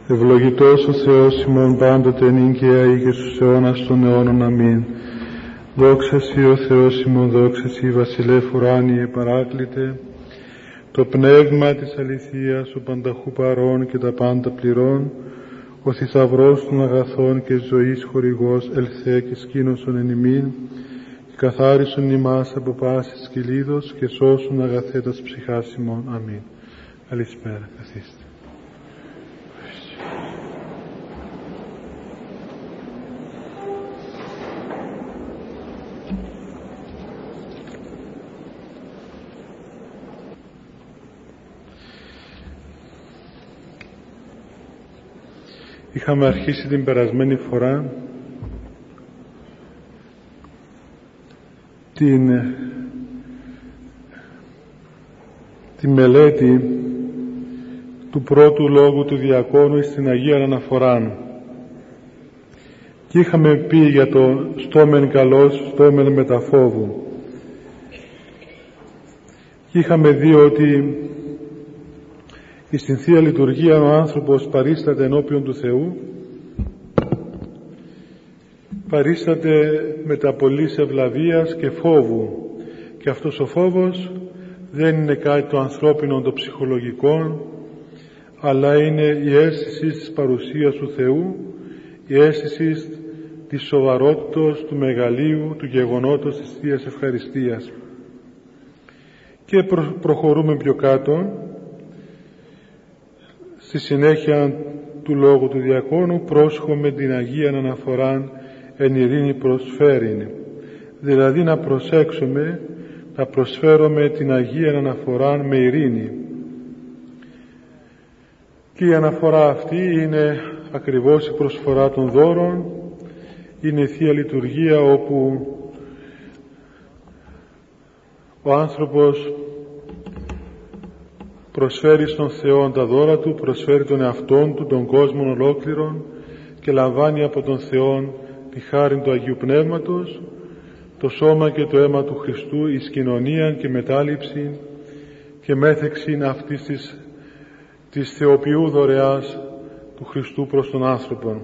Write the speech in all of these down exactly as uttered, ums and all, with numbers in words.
Ευλογητός ο Θεός ημών πάντοτε νυν και αεί και στους αιώνας των αιώνων. Αμήν. Δόξα Σοι ο Θεός ημών, δόξα Σοι βασιλεύ ουράνιε παράκλητε, το πνεύμα της αληθείας, ο πανταχού παρών και τα πάντα πληρών, ο θησαυρός των αγαθών και ζωής χορηγός, ελθέ και σκήνωσον εν ημίν, και καθάρισον ημάς από πάσης κυλίδος και σώσον αγαθέτας ψυχάς ημών. Αμήν. Καλησπέρα, καθίστε. Είχαμε αρχίσει την περασμένη φορά την, τη μελέτη του πρώτου λόγου του Διακόνου στην Αγία Αναφορά, και είχαμε πει για το στόμεν καλός, στόμεν μεταφόβου, και είχαμε δει ότι στην Θεία Λειτουργία ο άνθρωπος παρίσταται ενώπιον του Θεού, παρίσταται μετά πολλής ευλαβίας και φόβου, και αυτός ο φόβος δεν είναι κάτι το ανθρώπινο, το ψυχολογικό, αλλά είναι η αίσθηση της παρουσίας του Θεού, η αίσθηση της σοβαρότητας, του μεγαλείου, του γεγονότος της Θείας Ευχαριστίας. Και προ, προχωρούμε πιο κάτω στη συνέχεια του λόγου του Διακόνου, πρόσχομαι την Αγία Αναφοράν εν ειρήνη προσφέρειν, δηλαδή να προσέξουμε, να προσφέρουμε την Αγία Αναφοράν με ειρήνη. Και η αναφορά αυτή είναι ακριβώς η προσφορά των δώρων, είναι η Θεία Λειτουργία όπου ο άνθρωπος προσφέρει στον Θεό τα δώρα του, προσφέρει τον εαυτόν του, τον κόσμο ολόκληρον, και λαμβάνει από τον Θεό τη χάρη του Αγίου Πνεύματος, το σώμα και το αίμα του Χριστού εις κοινωνία και μετάληψη και μέθεξη αυτής της, της θεοποιού δωρεάς του Χριστού προς τον άνθρωπο.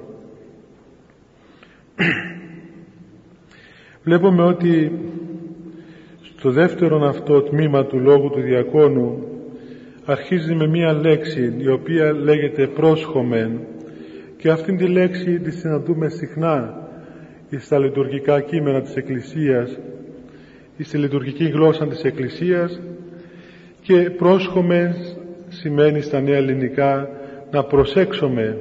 Βλέπουμε ότι στο δεύτερο αυτό τμήμα του λόγου του Διακόνου αρχίζει με μία λέξη η οποία λέγεται πρόσχομεν, και αυτήν τη λέξη τη συναντούμε συχνά στα λειτουργικά κείμενα της Εκκλησίας, στη λειτουργική γλώσσα της Εκκλησίας, και πρόσχομεν σημαίνει στα νέα ελληνικά να προσέξουμε.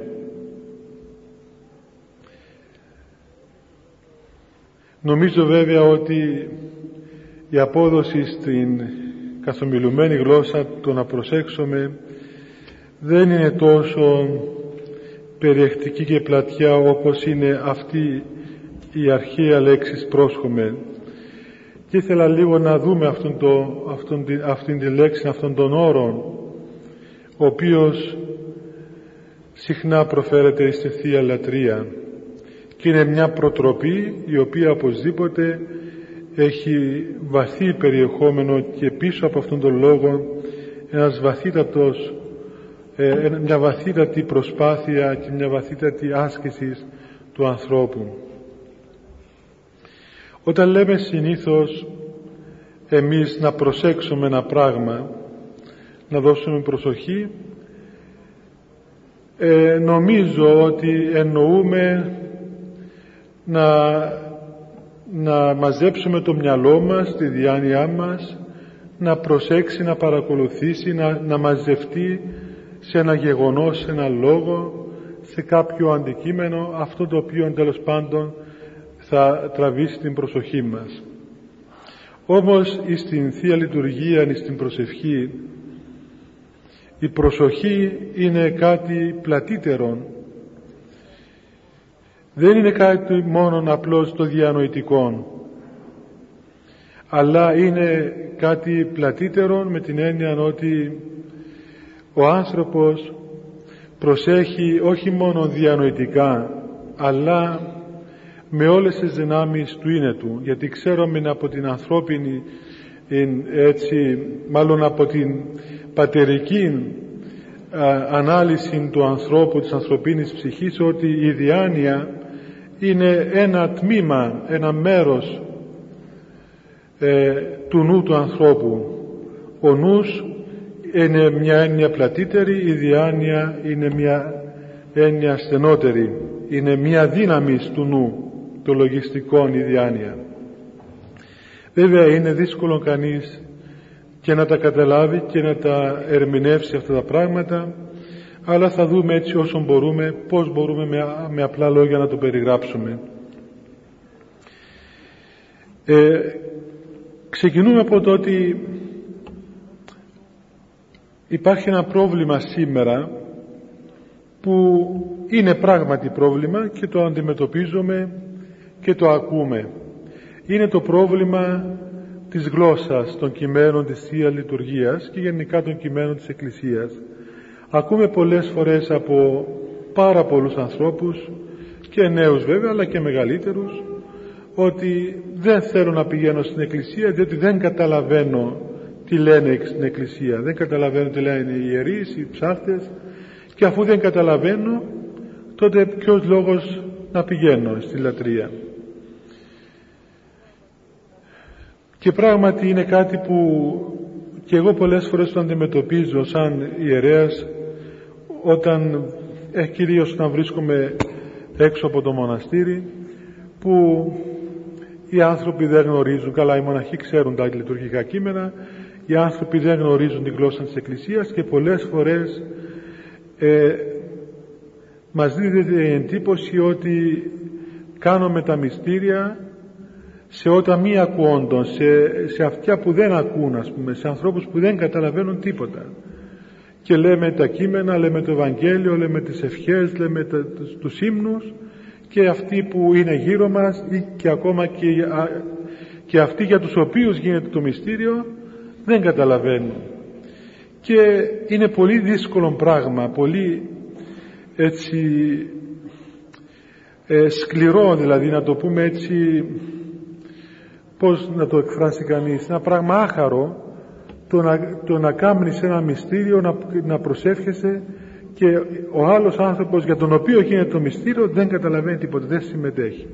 Νομίζω βέβαια ότι η απόδοση στην καθομιλουμένη γλώσσα, το να προσέξουμε, δεν είναι τόσο περιεκτική και πλατιά όπως είναι αυτή η αρχαία λέξη πρόσχομαι. Και ήθελα λίγο να δούμε αυτόν το, αυτόν, αυτήν τη λέξη, αυτόν τον όρο, ο οποίος συχνά προφέρεται στη Θεία Λατρεία, και είναι μια προτροπή η οποία οπωσδήποτε έχει βαθύ περιεχόμενο, και πίσω από αυτόν τον λόγο ένας βαθύτατος, ε, μια βαθύτατη προσπάθεια και μια βαθύτατη άσκηση του ανθρώπου. Όταν λέμε συνήθως εμείς να προσέξουμε ένα πράγμα, να δώσουμε προσοχή, ε, νομίζω ότι εννοούμε να να μαζέψουμε το μυαλό μας, τη διάνοιά μας, να προσέξει, να παρακολουθήσει, να, να μαζευτεί σε ένα γεγονός, σε ένα λόγο, σε κάποιο αντικείμενο, αυτό το οποίο τέλος πάντων θα τραβήσει την προσοχή μας. Όμως στην Θεία Λειτουργία, στην προσευχή, η προσοχή είναι κάτι πλατύτερο. Δεν είναι κάτι μόνο απλώς το διανοητικό, αλλά είναι κάτι πλατύτερο με την έννοια ότι ο άνθρωπος προσέχει όχι μόνο διανοητικά, αλλά με όλες τις δυνάμεις του είναι του, γιατί ξέρουμε από την ανθρώπινη, έτσι, μάλλον από την πατερική ανάλυση του ανθρώπου, της ανθρωπίνης ψυχής, ότι η διάνοια είναι ένα τμήμα, ένα μέρος ε, του νου του ανθρώπου. Ο νους είναι μια έννοια πλατύτερη, η διάνοια είναι μια έννοια στενότερη, είναι μια δύναμη του νου, το λογιστικό, η διάνοια. Βέβαια είναι δύσκολο κανείς και να τα καταλάβει και να τα ερμηνεύσει αυτά τα πράγματα, αλλά θα δούμε έτσι όσο μπορούμε πώς μπορούμε με, με απλά λόγια να το περιγράψουμε. Ε, ξεκινούμε από το ότι υπάρχει ένα πρόβλημα σήμερα που είναι πράγματι πρόβλημα και το αντιμετωπίζουμε και το ακούμε. Είναι το πρόβλημα της γλώσσας των κειμένων της Θείας Λειτουργίας και γενικά των κειμένων της Εκκλησίας. Ακούμε πολλές φορές από πάρα πολλούς ανθρώπους, και νέους βέβαια αλλά και μεγαλύτερους, ότι δεν θέλω να πηγαίνω στην Εκκλησία διότι δεν καταλαβαίνω τι λένε στην Εκκλησία, δεν καταλαβαίνω τι λένε οι ιερείς, οι ψάρτες, και αφού δεν καταλαβαίνω, τότε ποιος λόγος να πηγαίνω στη λατρεία. Και πράγματι είναι κάτι που και εγώ πολλές φορές το αντιμετωπίζω σαν ιερέας, όταν ε, κυρίως όταν βρίσκομαι έξω από το μοναστήρι, που οι άνθρωποι δεν γνωρίζουν, καλά οι μοναχοί ξέρουν τα λειτουργικά κείμενα, οι άνθρωποι δεν γνωρίζουν την γλώσσα της Εκκλησίας και πολλές φορές ε, μας δίδεται η εντύπωση ότι κάνουμε τα μυστήρια σε ότα μη ακούοντων, σε, σε αυτιά που δεν ακούν, ας πούμε, σε ανθρώπους που δεν καταλαβαίνουν τίποτα. Και λέμε τα κείμενα, λέμε το Ευαγγέλιο, λέμε τις ευχές, λέμε τα, τους, τους ύμνους, και αυτοί που είναι γύρω μας ή και ακόμα και, και αυτοί για τους οποίους γίνεται το μυστήριο δεν καταλαβαίνουν. Και είναι πολύ δύσκολο πράγμα, πολύ έτσι ε, σκληρό, δηλαδή να το πούμε έτσι, πώς να το εκφράσει κανείς, ένα πράγμα άχαρο το να, το να κάνεις ένα μυστήριο, να, να προσεύχεσαι και ο άλλος άνθρωπος για τον οποίο γίνεται το μυστήριο δεν καταλαβαίνει τίποτα, δεν συμμετέχει.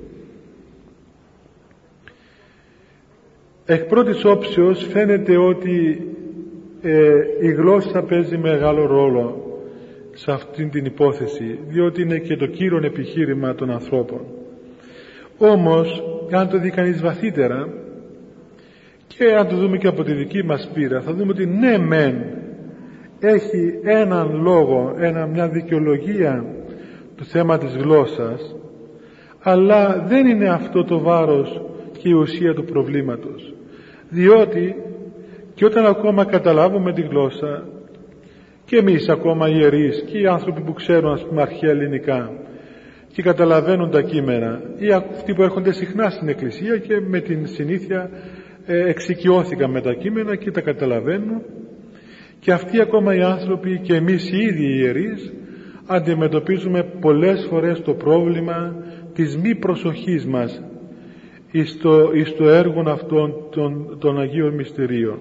Εκ πρώτης όψεως φαίνεται ότι ε, η γλώσσα παίζει μεγάλο ρόλο σε αυτήν την υπόθεση, διότι είναι και το κύριον επιχείρημα των ανθρώπων. Όμως, αν το δει κανείς βαθύτερα και αν το δούμε και από τη δική μας πείρα, θα δούμε ότι ναι μεν έχει έναν λόγο, ένα, μια δικαιολογία του θέμα της γλώσσας, αλλά δεν είναι αυτό το βάρος και η ουσία του προβλήματος, διότι και όταν ακόμα καταλάβουμε τη γλώσσα, και εμείς ακόμα οι ιερείς και οι άνθρωποι που ξέρουν, ας πούμε, αρχαία ελληνικά και καταλαβαίνουν τα κείμενα, ή αυτοί που έρχονται συχνά στην Εκκλησία και με την συνήθεια ε, εξοικειώθηκαν με τα κείμενα και τα καταλαβαίνουν, και αυτοί ακόμα οι άνθρωποι και εμείς οι ίδιοι οι ιερείς αντιμετωπίζουμε πολλές φορές το πρόβλημα της μη προσοχής μας εις το, εις το έργο αυτών των, των Αγίων Μυστηρίων.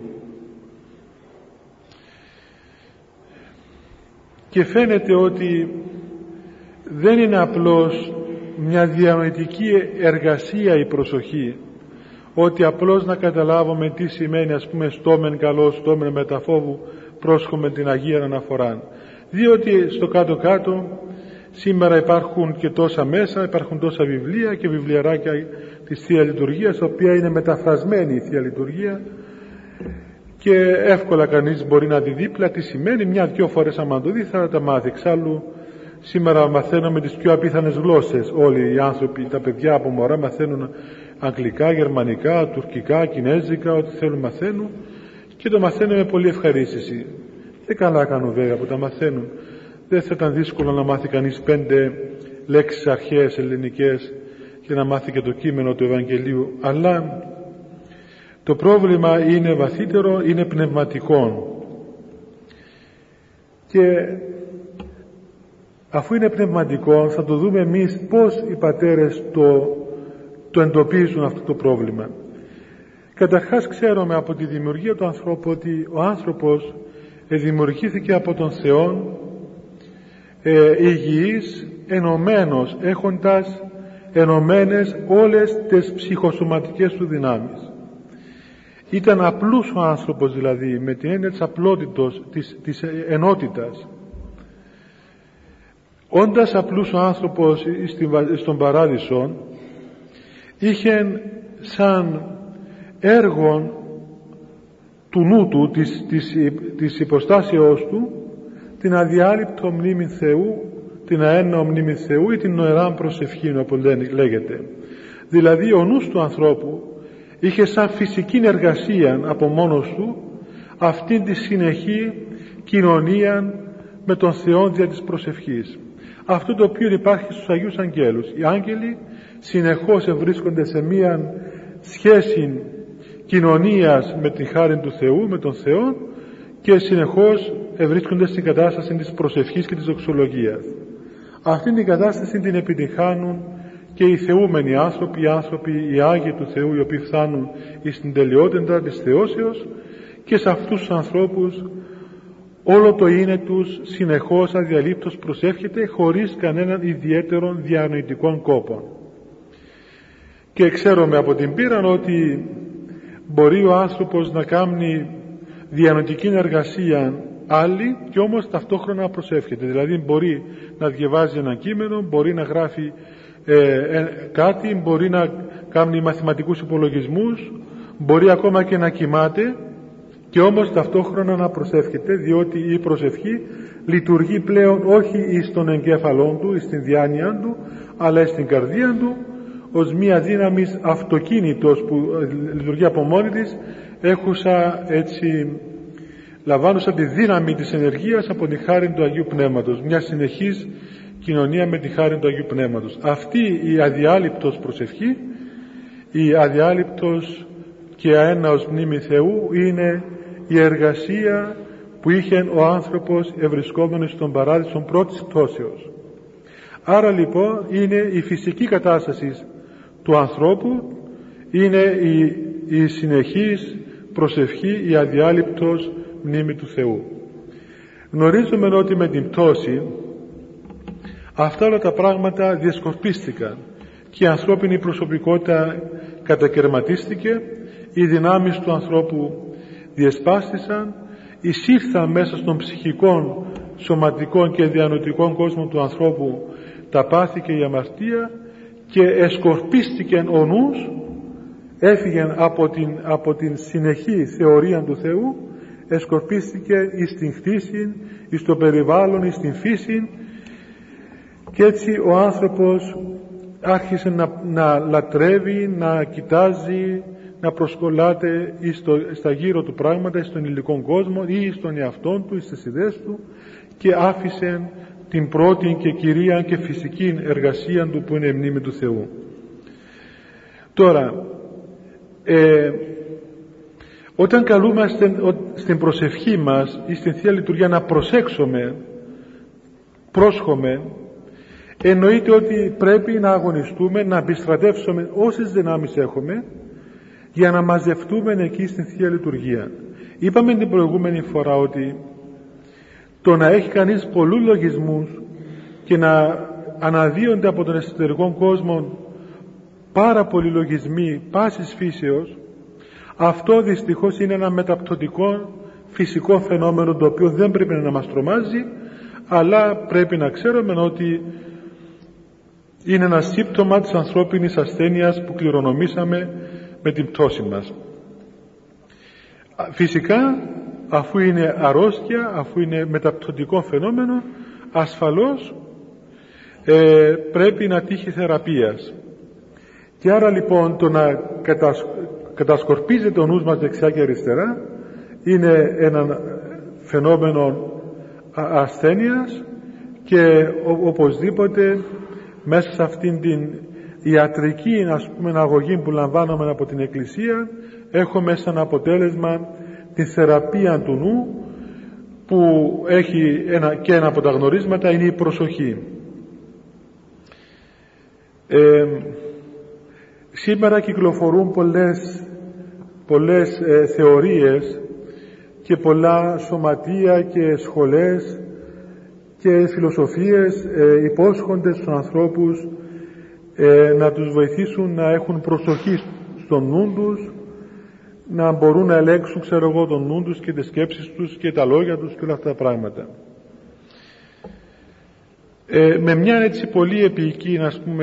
Και φαίνεται ότι δεν είναι απλώς μια διανοητική εργασία η προσοχή, ότι απλώς να καταλάβουμε τι σημαίνει, ας πούμε, στόμεν καλός, στόμεν μεταφόβου, πρόσχομαι την Αγία Αναφορά. Διότι στο κάτω-κάτω σήμερα υπάρχουν και τόσα μέσα, υπάρχουν τόσα βιβλία και βιβλιαράκια της Θείας Λειτουργίας, τα οποία είναι μεταφρασμένη η Θεία Λειτουργία, και εύκολα κανείς μπορεί να δει δίπλα τι σημαίνει, μια-δυο φορές άμα το δει θα τα μάθει. Εξάλλου σήμερα μαθαίνουμε τις πιο απίθανες γλώσσες, όλοι οι άνθρωποι, τα παιδιά από μωρά μαθαίνουν αγγλικά, γερμανικά, τουρκικά, κινέζικα, ό,τι θέλουν μαθαίνουν, και το μαθαίνουν με πολύ ευχαρίστηση. Δεν καλά κάνουν βέβαια που τα μαθαίνουν. Δεν θα ήταν δύσκολο να μάθει κανείς πέντε λέξεις αρχαίες ελληνικές και να μάθει και το κείμενο του Ευαγγελίου, αλλά το πρόβλημα είναι βαθύτερο, είναι πνευματικό. Και αφού είναι πνευματικό, θα το δούμε εμείς πώς οι πατέρες το, το εντοπίζουν αυτό το πρόβλημα. Καταρχάς ξέρουμε από τη δημιουργία του ανθρώπου ότι ο άνθρωπος δημιουργήθηκε από τον Θεό ε, υγιής, ενωμένος, έχοντας ενωμένες όλες τις ψυχοσωματικές του δυνάμεις. Ήταν απλούς ο άνθρωπος, δηλαδή, με την έννοια της απλότητος, της, της ενότητας. Όντας απλούς ο άνθρωπος στον παράδεισο, είχε σαν έργο του νου του, της, της, της υποστάσεώς του, την αδιάλειπτο μνήμη Θεού, την αένναο μνήμη Θεού ή την νοεράν προσευχή, όπως λέγεται. Δηλαδή ο νους του ανθρώπου είχε σαν φυσική εργασία από μόνος του αυτήν τη συνεχή κοινωνία με τον Θεό δια της προσευχής. Αυτό το οποίο υπάρχει στους Αγίους Αγγέλους. Οι άγγελοι συνεχώς βρίσκονται σε μία σχέση κοινωνίας με την χάρη του Θεού, με τον Θεό, και συνεχώς βρίσκονται στην κατάσταση της προσευχής και της δοξολογίας. Αυτήν την κατάσταση την επιτυχάνουν και οι θεούμενοι άνθρωποι, οι άνθρωποι, οι Άγιοι του Θεού, οι οποίοι φτάνουν στην τελειότητα της θεώσεως, και σε αυτούς τους ανθρώπους όλο το είναι τους συνεχώς αδιαλείπτως προσεύχεται χωρίς κανέναν ιδιαίτερον διανοητικών κόπων. Και ξέρουμε από την πείρα ότι μπορεί ο άνθρωπος να κάνει διανοητική εργασία άλλη και όμως ταυτόχρονα να προσεύχεται. Δηλαδή μπορεί να διαβάζει ένα κείμενο, μπορεί να γράφει ε, ε, κάτι, μπορεί να κάνει μαθηματικούς υπολογισμούς, μπορεί ακόμα και να κοιμάται και όμως ταυτόχρονα να προσεύχεται, διότι η προσευχή λειτουργεί πλέον όχι στον εγκέφαλό του, στην διάνοια του, αλλά στην καρδία του, ως μία δύναμη αυτοκίνητος που λειτουργεί από μόνη της, έχουσα έτσι, λαμβάνουσα τη δύναμη της ενεργείας από τη χάρη του Αγίου Πνεύματος, μια συνεχής κοινωνία με τη χάρη του Αγίου Πνεύματος. Αυτή η αδιάλειπτος προσευχή, η αδιάλειπτος και αέναος μνήμη Θεού, είναι η εργασία που είχε ο άνθρωπος ευρισκόμενος στον παράδεισο πρώτης πτώσεως. Άρα λοιπόν είναι η φυσική κατάσταση του ανθρώπου, είναι η, η συνεχής προσευχή, η αδιάλειπτος μνήμη του Θεού. Γνωρίζουμε ότι με την πτώση αυτά όλα τα πράγματα διασκορπίστηκαν και η ανθρώπινη προσωπικότητα κατακαιρματίστηκε, οι δυνάμεις του ανθρώπου διεσπάστησαν, εισήλθαν μέσα στον ψυχικό, σωματικό και διανοητικό κόσμο του ανθρώπου τα πάθη και η αμαρτία και εσκορπίστηκε ο νους, έφυγε από την, από την συνεχή θεωρία του Θεού, εσκορπίστηκε εις την χτίση, εις το περιβάλλον, εις την φύση, και έτσι ο άνθρωπος άρχισε να, να λατρεύει, να κοιτάζει, να προσκολάται στο, στα γύρω του πράγματα, στον υλικό κόσμο ή στον εαυτόν του ή στις ιδέες του, και άφησε την πρώτη και κυρία και φυσική εργασία του που είναι η μνήμη του Θεού. Τώρα ε, όταν καλούμαστε στην προσευχή μας ή στην Θεία Λειτουργία να προσέξουμε, πρόσχομαι, εννοείται ότι πρέπει να αγωνιστούμε, να επιστρατεύσουμε όσες δυνάμεις έχουμε για να μαζευτούμε εκεί στην Θεία Λειτουργία. Είπαμε την προηγούμενη φορά ότι το να έχει κανείς πολλούς λογισμούς και να αναδύονται από τον εσωτερικό κόσμο πάρα πολλοί λογισμοί πάσης φύσεως, αυτό δυστυχώς είναι ένα μεταπτωτικό φυσικό φαινόμενο, το οποίο δεν πρέπει να μας τρομάζει, αλλά πρέπει να ξέρουμε ότι είναι ένα σύμπτωμα της ανθρώπινης ασθένειας που κληρονομήσαμε με την πτώση μας. Φυσικά, αφού είναι αρρώστια, αφού είναι μεταπτωτικό φαινόμενο, ασφαλώς ε, πρέπει να τύχει θεραπείας. Και άρα λοιπόν το να κατασ... κατασκορπίζεται ο νους μας δεξιά και αριστερά είναι ένα φαινόμενο ασθένειας, και ο, οπωσδήποτε μέσα σε αυτήν την ιατρική, ας πούμε, αγωγή που λαμβάνουμε από την Εκκλησία, έχουμε σαν αποτέλεσμα τη θεραπεία του νου, που έχει ένα, και ένα από τα γνωρίσματα είναι η προσοχή. Ε, σήμερα κυκλοφορούν πολλές, πολλές ε, θεωρίες και πολλά σωματεία και σχολές και φιλοσοφίες ε, υπόσχονται στους ανθρώπους ε, να τους βοηθήσουν να έχουν προσοχή στον νου τους, να μπορούν να ελέγξουν, ξέρω εγώ, τον νου τους και τις σκέψεις τους και τα λόγια τους και όλα αυτά τα πράγματα. Ε, με μια έτσι πολύ επίοικη, ας πούμε,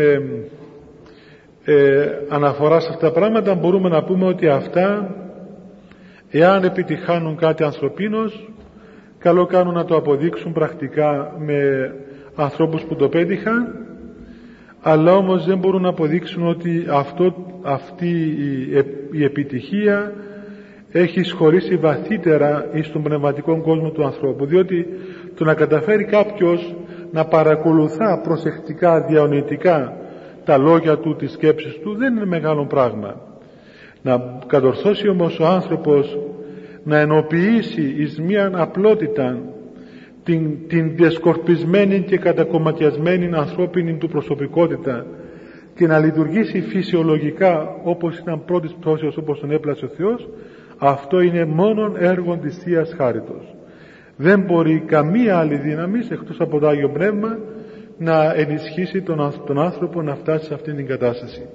ε, αναφορά σε αυτά τα πράγματα, μπορούμε να πούμε ότι αυτά, εάν επιτυχάνουν κάτι ανθρωπίνος, καλό κάνουν να το αποδείξουν πρακτικά με ανθρώπους που το πέτυχαν, αλλά όμως δεν μπορούν να αποδείξουν ότι αυτό, αυτή η, η επιτυχία έχει σχολήσει βαθύτερα στον πνευματικό κόσμο του ανθρώπου, διότι το να καταφέρει κάποιος να παρακολουθά προσεκτικά, διανοητικά τα λόγια του, τις σκέψεις του, δεν είναι μεγάλο πράγμα. Να κατορθώσει όμως ο άνθρωπος να ενοποιήσει εις μίαν απλότητα την, την διασκορπισμένη και κατακομματιασμένη ανθρώπινη του προσωπικότητα και να λειτουργήσει φυσιολογικά όπως ήταν πρώτης πτώσεως, όπως τον έπλασε ο Θεός, αυτό είναι μόνον έργο της Θείας Χάριτος. Δεν μπορεί καμία άλλη δύναμη εκτός από το Άγιο Πνεύμα να ενισχύσει τον, τον άνθρωπο να φτάσει σε αυτήν την κατάσταση.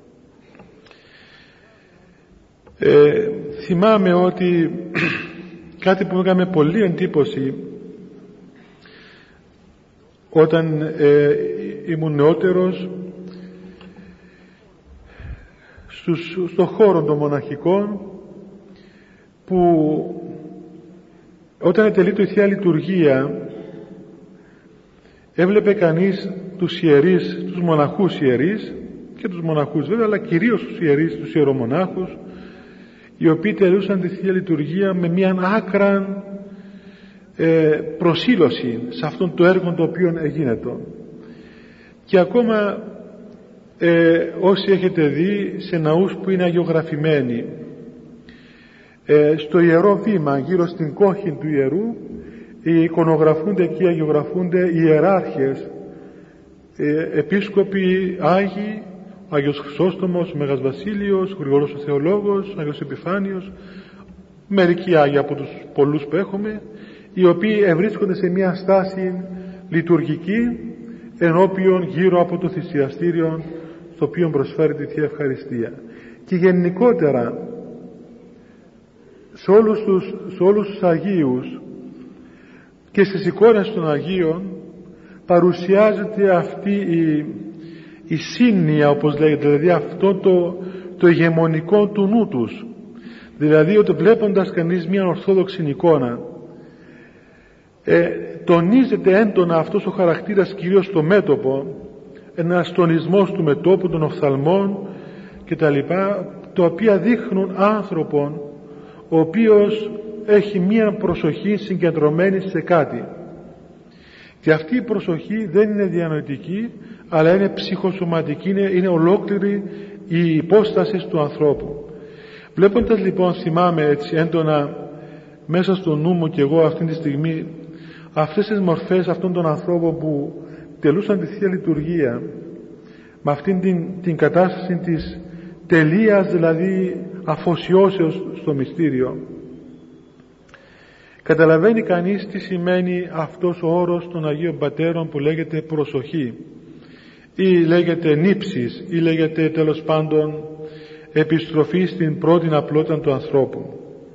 Ε, θυμάμαι ότι κάτι που μου έκανε πολύ εντύπωση όταν ε, ήμουν νεότερος, στους, στο χώρο των μοναχικών, που όταν ετελείτο η Θεία Λειτουργία έβλεπε κανείς τους ιερείς, τους μοναχούς ιερείς και τους μοναχούς βέβαια, αλλά κυρίως τους ιερείς, τους ιερομονάχους, οι οποίοι τελούσαν τη Θεία Λειτουργία με μια άκρα ε, προσήλωση σε αυτόν το έργο το οποίο εγίνετο. Και ακόμα ε, όσοι έχετε δει σε ναούς που είναι αγιογραφημένοι, ε, στο ιερό βήμα γύρω στην κόχη του ιερού εικονογραφούνται και αγιογραφούνται ιεράρχες, ε, επίσκοποι, άγιοι, ο Άγιος Χρυσόστομος, ο Μέγας Βασίλειος, ο Γρηγορός ο Θεολόγος, ο Άγιος Επιφάνιος, μερικοί άγιοι από τους πολλούς που έχουμε, οι οποίοι ευρίσκονται σε μια στάση λειτουργική ενώπιον γύρω από το θυσιαστήριο στο οποίο προσφέρει τη Θεία Ευχαριστία. Και γενικότερα σε όλους τους, σε όλους τους Αγίους και στις εικόνες των Αγίων παρουσιάζεται αυτή η, η σύνοια, όπως λέγεται, δηλαδή αυτό το, το ηγεμονικό του νου τους. Δηλαδή ότι βλέποντας κανείς μια ορθόδοξη εικόνα, ε, τονίζεται έντονα αυτός ο χαρακτήρας κυρίως στο μέτωπο, ένας τονισμός του μετώπου, των οφθαλμών κτλ, τα οποία δείχνουν άνθρωπον ο οποίος έχει μία προσοχή συγκεντρωμένη σε κάτι. Και αυτή η προσοχή δεν είναι διανοητική, αλλά είναι ψυχοσωματική, είναι, είναι ολόκληρη η υπόσταση του ανθρώπου. Βλέποντας λοιπόν, θυμάμαι έτσι έντονα μέσα στο νου μου και εγώ αυτή τη στιγμή αυτές τις μορφές αυτών των ανθρώπων που τελούσαν τη Θεία Λειτουργία με αυτήν την, την κατάσταση της τελείας, δηλαδή αφοσιώσεως στο μυστήριο, καταλαβαίνει κανείς τι σημαίνει αυτός ο όρος των Αγίων Πατέρων που λέγεται προσοχή, ή λέγεται νύψης, ή λέγεται τέλος πάντων επιστροφή στην πρώτη απλότητα του ανθρώπου.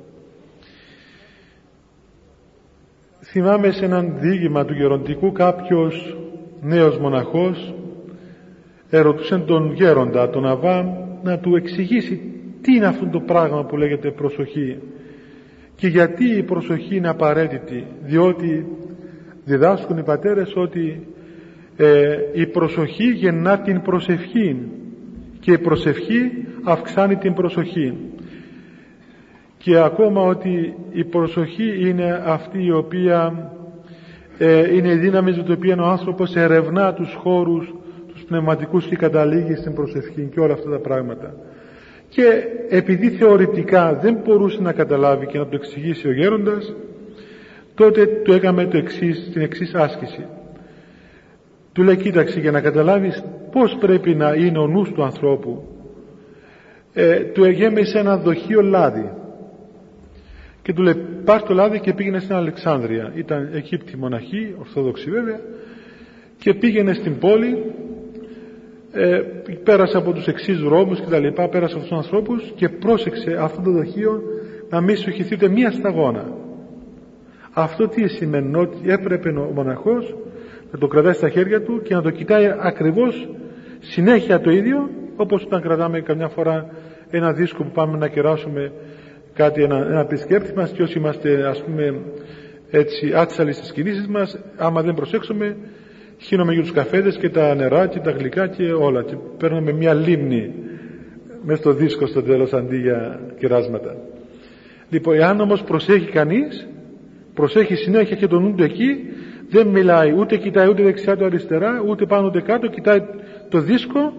Θυμάμαι σε έναν διήγημα του γεροντικού, κάποιος νέος μοναχός ερωτούσε τον γέροντα, τον Αβά, να του εξηγήσει τι είναι αυτό το πράγμα που λέγεται προσοχή και γιατί η προσοχή είναι απαραίτητη, διότι διδάσκουν οι πατέρες ότι ε, η προσοχή γεννά την προσευχή και η προσευχή αυξάνει την προσοχή, και ακόμα ότι η προσοχή είναι αυτή η οποία ε, είναι η δύναμη με την οποία ο άνθρωπος ερευνά τους χώρους τους πνευματικούς και καταλήγει στην προσευχή και όλα αυτά τα πράγματα. Και επειδή θεωρητικά δεν μπορούσε να καταλάβει και να το εξηγήσει ο γέροντας, τότε του έκαμε το εξής, την εξής άσκηση. Του λέει, κοίταξε, για να καταλάβεις πώς πρέπει να είναι ο νους του ανθρώπου, ε, του εγέμισε ένα δοχείο λάδι Και του λέει πάρ' το λάδι και πήγαινε στην Αλεξάνδρεια. Ήταν Αιγύπτιοι μοναχοί, Ορθόδοξοι βέβαια, και πήγαινε στην πόλη, ε, πέρασε από τους εξής δρόμους και τα λοιπά, πέρασε από τους ανθρώπους και πρόσεξε αυτό το δοχείο να μην σου χυθεί ούτε μία σταγόνα. Αυτό τι σημαίνει? Ότι έπρεπε ο μοναχός να το κρατάει στα χέρια του και να το κοιτάει ακριβώς συνέχεια το ίδιο, όπως όταν κρατάμε καμιά φορά ένα δίσκο που πάμε να κεράσουμε κάτι, ένα, ένα επισκέπτη μας, και όσοι είμαστε ας πούμε έτσι άτσαλοι στις κινήσεις μας, άμα δεν προσέξουμε χύνουμε για τους καφέδες και τα νερά και τα γλυκά και όλα, και παίρνουμε μια λίμνη μέσα στο δίσκο στο τέλος αντί για κεράσματα. Λοιπόν, εάν όμως προσέχει κανείς, προσέχει συνέχεια και τον νου του εκεί, δεν μιλάει, ούτε κοιτάει ούτε δεξιά του αριστερά, ούτε πάνω ούτε κάτω, κοιτάει το δίσκο,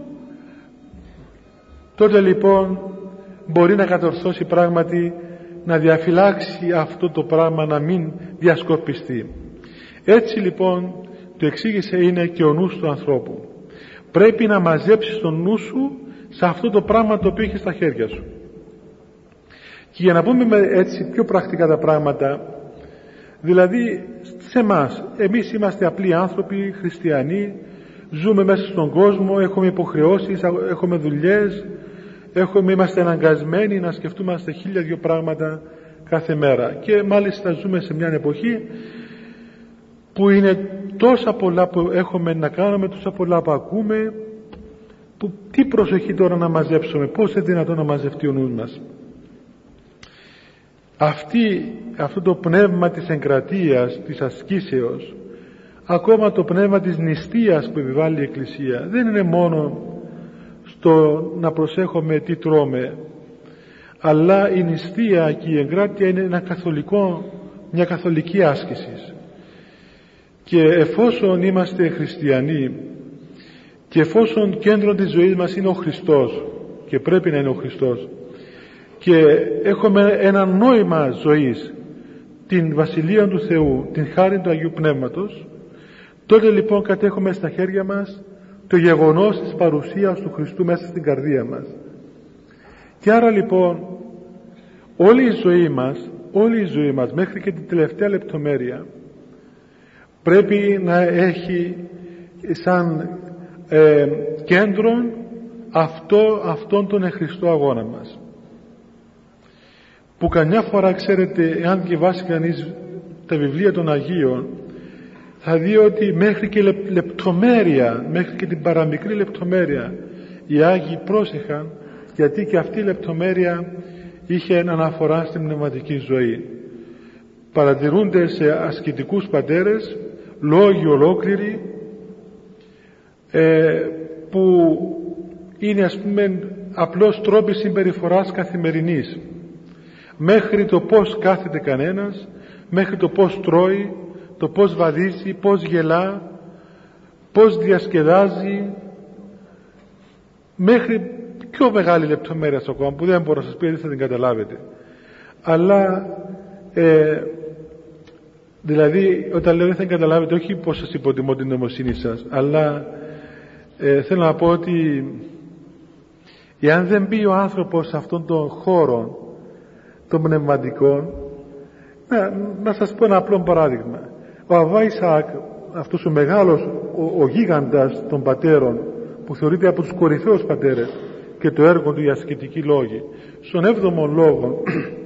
τότε λοιπόν μπορεί να κατορθώσει πράγματι να διαφυλάξει αυτό το πράγμα, να μην διασκορπιστεί. Έτσι λοιπόν το εξήγησε, είναι και ο νους του ανθρώπου. Πρέπει να μαζέψεις τον νου σου σε αυτό το πράγμα το οποίο έχει στα χέρια σου. Και για να πούμε έτσι πιο πρακτικά τα πράγματα, δηλαδή σε εμάς, εμείς είμαστε απλοί άνθρωποι, χριστιανοί, ζούμε μέσα στον κόσμο, έχουμε υποχρεώσεις, έχουμε δουλειές, έχουμε, είμαστε αναγκασμένοι να σκεφτούμαστε χίλια δυο πράγματα κάθε μέρα, και μάλιστα ζούμε σε μια εποχή που είναι τόσα πολλά που έχουμε να κάνουμε, τόσα πολλά που ακούμε, που τι προσοχή τώρα να μαζέψουμε, πώς είναι δυνατόν να μαζευτεί ο νους μας. Αυτή, αυτό το πνεύμα της εγκρατείας, της ασκήσεως, ακόμα το πνεύμα της νηστείας που επιβάλλει η Εκκλησία, δεν είναι μόνο στο να προσέχουμε τι τρώμε, αλλά η νηστεία και η εγκράτεια είναι ένα καθολικό, μια καθολική άσκηση. Και εφόσον είμαστε χριστιανοί και εφόσον κέντρο της ζωής μας είναι ο Χριστός, και πρέπει να είναι ο Χριστός, και έχουμε ένα νόημα ζωής, την Βασιλεία του Θεού, την χάρη του Αγίου Πνεύματος, τότε λοιπόν κατέχουμε στα χέρια μας το γεγονός της παρουσίας του Χριστού μέσα στην καρδία μας. Και άρα λοιπόν όλη η ζωή μας, όλη η ζωή μας μέχρι και την τελευταία λεπτομέρεια πρέπει να έχει σαν ε, κέντρο αυτό, αυτόν τον εχριστό αγώνα μας, που καμιά φορά, ξέρετε, εάν διαβάσει κανείς τα βιβλία των Αγίων, θα δει ότι μέχρι και λεπτομέρεια, μέχρι και την παραμικρή λεπτομέρεια οι Άγιοι πρόσεχαν, γιατί και αυτή η λεπτομέρεια είχε αναφορά στην πνευματική ζωή. Παρατηρούνται σε ασκητικούς πατέρες λόγοι ολόκληροι ε, που είναι ας πούμε απλώς τρόποι συμπεριφοράς καθημερινής, μέχρι το πώς κάθεται κανένας, μέχρι το πώς τρώει, το πώς βαδίζει, πώς γελά, πώς διασκεδάζει, μέχρι πιο μεγάλη λεπτομέρεια στο κόμμα που δεν μπορώ να σας πει, δεν θα την καταλάβετε. Αλλά ε, δηλαδή όταν λέω δεν θα την καταλάβετε, όχι πως σας υποτιμώ την νοημοσύνη σας, αλλά ε, θέλω να πω ότι εάν δεν μπει ο άνθρωπος σε αυτόν τον χώρο των πνευματικών, να, να σας πω ένα απλό παράδειγμα. Ο Αββά Ισαάκ, αυτός ο μεγάλος, ο, ο γίγαντας των πατέρων, που θεωρείται από τους κορυφαίους πατέρες, και το έργο του οι ασκητικοί λόγοι, στον έβδομο λόγο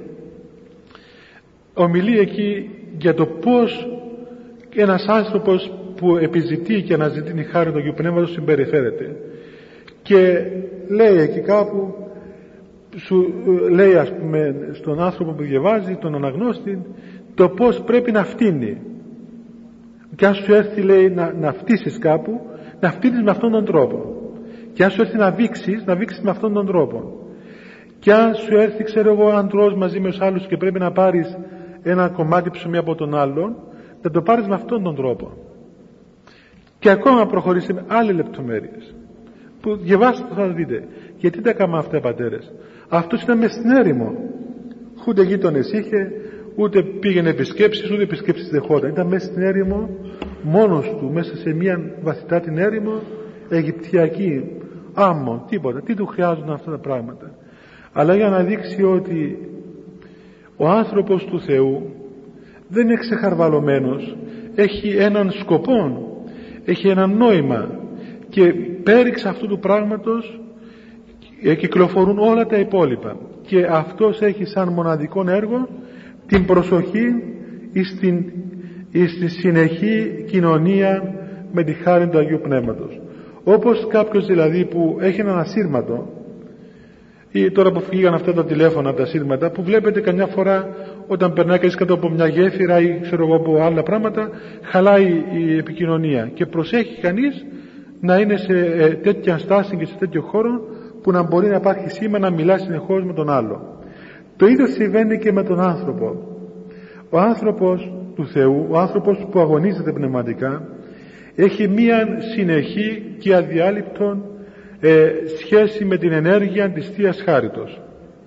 ομιλεί εκεί για το πώς ένας άνθρωπος που επιζητεί και αναζητεί τη χάρη του Αγίου Πνεύματος συμπεριφέρεται, και λέει εκεί κάπου, σου λέει ας πούμε στον άνθρωπο που διαβάζει, τον αναγνώστη, το πώς πρέπει να φτύνει, και αν σου έρθει λέει να, να φτύσεις κάπου, να φτύνεις με αυτόν τον τρόπο, και αν σου έρθει να βήξεις, να βήξεις με αυτόν τον τρόπο, και αν σου έρθει ξέρω εγώ αντρός μαζί με τους άλλους και πρέπει να πάρεις ένα κομμάτι ψωμί από τον άλλον, να το πάρεις με αυτόν τον τρόπο. Και ακόμα προχωρήσει με άλλες λεπτομέρειες που διαβάστε θα δείτε. Γιατί τα έκανα αυτά οι πατέρες? Αυτός ήταν μες στην έρημο, ούτε γείτονες είχε, ούτε πήγαινε επισκέψεις, ούτε επισκέψεις δεχόταν. Ήταν μέσα στην έρημο μόνος του, μέσα σε μια βαθυτά την έρημο Αιγυπτιακή, άμμο, τίποτα. Τι του χρειάζονταν αυτά τα πράγματα? Αλλά για να δείξει ότι Ο άνθρωπος του Θεού δεν είναι ξεχαρβαλωμένος, έχει έναν σκοπό, έχει έναν νόημα, και πέριξ αυτού του πράγματος κυκλοφορούν όλα τα υπόλοιπα, και αυτός έχει σαν μοναδικό έργο την προσοχή στην, στη συνεχή κοινωνία με τη χάρη του Αγίου Πνεύματος. Όπως κάποιος δηλαδή που έχει έναν ασύρματο, ή τώρα που φύγαν αυτά τα τηλέφωνα, τα ασύρματα, που βλέπετε καμιά φορά όταν περνάει κανείς κάτω από μια γέφυρα ή ξέρω εγώ από άλλα πράγματα, χαλάει η επικοινωνία, και προσέχει κανείς να είναι σε τέτοια στάση και σε τέτοιο χώρο που να μπορεί να υπάρχει σήμα να μιλά συνεχώς με τον άλλο. Το ίδιο συμβαίνει και με τον άνθρωπο. Ο άνθρωπος του Θεού, ο άνθρωπος που αγωνίζεται πνευματικά, έχει μία συνεχή και αδιάλειπτον ε, σχέση με την ενέργεια της Θείας Χάριτος.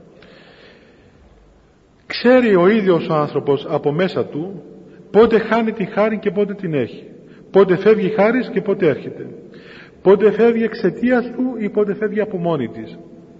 Ξέρει ο ίδιος ο άνθρωπος από μέσα του πότε χάνει τη χάρη και πότε την έχει, πότε φεύγει η χάρις και πότε έρχεται, πότε φεύγει εξαιτίας του ή πότε φεύγει από μόνη της.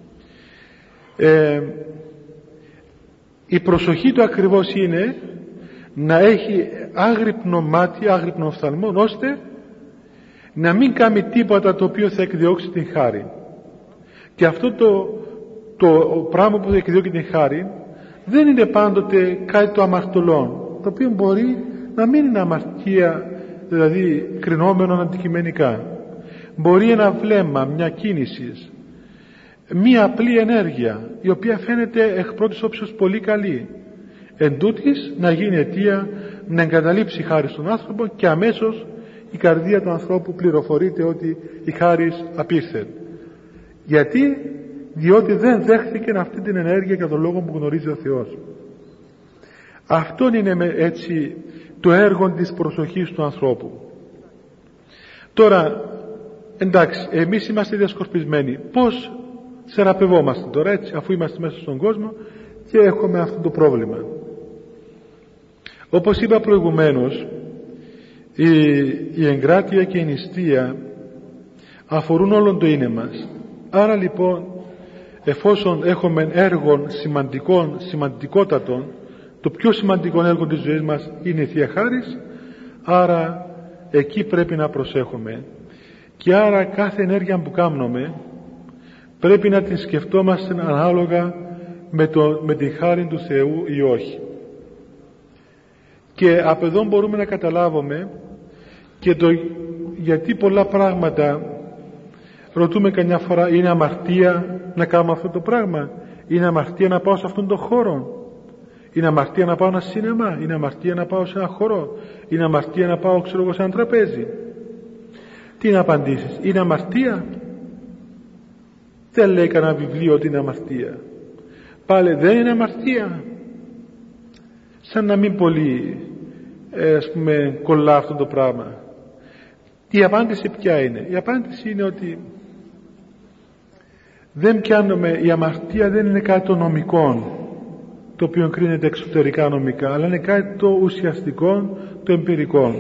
ε, η προσοχή του ακριβώς είναι να έχει άγρυπνο μάτι, άγρυπνο οφθαλμό, ώστε να μην κάνει τίποτα το οποίο θα εκδιώξει την χάρη. Και αυτό το, το πράγμα που θα εκδιώξει την χάρη δεν είναι πάντοτε κάτι το αμαρτωλό, το οποίο μπορεί να μην είναι αμαρτία, δηλαδή κρινόμενο αντικειμενικά. Μπορεί ένα βλέμμα, μια κίνηση, μια απλή ενέργεια, η οποία φαίνεται εκ πρώτης όψεως πολύ καλή, εν τούτης να γίνει αιτία να εγκαταλείψει η χάρη στον άνθρωπο, και αμέσως η καρδία του ανθρώπου πληροφορείται ότι η χάρις απήρθε. Γιατί? Διότι δεν δέχθηκε αυτή την ενέργεια για τον λόγο που γνωρίζει ο Θεός. Αυτό είναι έτσι το έργο της προσοχής του ανθρώπου. Τώρα, εντάξει, εμείς είμαστε διασκορπισμένοι. Πώς θεραπευόμαστε τώρα, έτσι, αφού είμαστε μέσα στον κόσμο και έχουμε αυτό το πρόβλημα? Όπως είπα προηγουμένως, η, η εγκράτεια και η νηστεία αφορούν όλον το είναι μας. Άρα λοιπόν, εφόσον έχουμε έργων σημαντικών, σημαντικότατων, το πιο σημαντικό έργο της ζωής μας είναι η Θεία Χάρις, άρα εκεί πρέπει να προσέχουμε, και άρα κάθε ενέργεια που κάνουμε πρέπει να την σκεφτόμαστε ανάλογα με, το, με τη χάρη του Θεού ή όχι. Και από εδώ μπορούμε να καταλάβουμε και το γιατί πολλά πράγματα ρωτούμε καμιά φορά, είναι αμαρτία να κάνουμε αυτό το πράγμα, είναι αμαρτία να πάω σε αυτόν τον χώρο, είναι αμαρτία να πάω ένα σίνεμα, είναι αμαρτία να πάω σε ένα χώρο, είναι αμαρτία να πάω ξέρω εγώ σε ένα τραπέζι? Τι να απαντήσεις? Είναι αμαρτία? Δεν λέει κανένα βιβλίο ότι είναι αμαρτία. Πάλι δεν είναι αμαρτία. Σαν να μην πολύ ε, ας πούμε κολλά αυτό το πράγμα. Η απάντηση ποια είναι? Η απάντηση είναι ότι δεν πιάνουμε, η αμαρτία δεν είναι κάτι το νομικό, το οποίο κρίνεται εξωτερικά νομικά, αλλά είναι κάτι το ουσιαστικό, το εμπειρικό.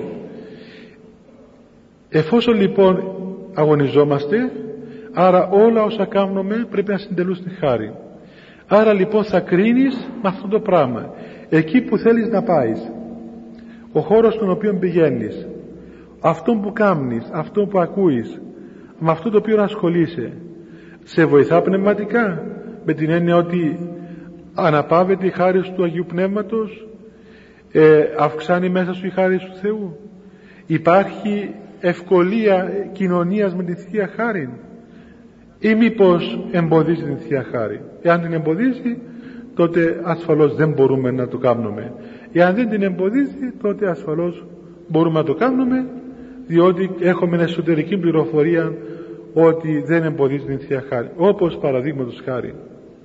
Εφόσον λοιπόν αγωνιζόμαστε, άρα όλα όσα κάνουμε πρέπει να συντελούν στη χάρη. Άρα λοιπόν θα κρίνεις με αυτό το πράγμα εκεί που θέλεις να πάεις, ο χώρος στον οποίο πηγαίνεις, αυτό που κάνεις, αυτό που ακούεις, με αυτό το οποίο ασχολείσαι, σε βοηθά πνευματικά, με την έννοια ότι αναπαύεται η χάρη του Αγίου Πνεύματος, ε, αυξάνει μέσα σου η χάρη του Θεού, υπάρχει ευκολία κοινωνίας με τη Θεία Χάρη, ή μήπως εμποδίζει την Θεία Χάρη? Εάν την εμποδίζει, τότε ασφαλώς δεν μπορούμε να το κάνουμε. Εάν δεν την εμποδίζει, τότε ασφαλώς μπορούμε να το κάνουμε, διότι έχουμε εσωτερική πληροφορία ότι δεν εμποδίζει την Θεία Χάρη. Όπως παραδείγματος χάρη,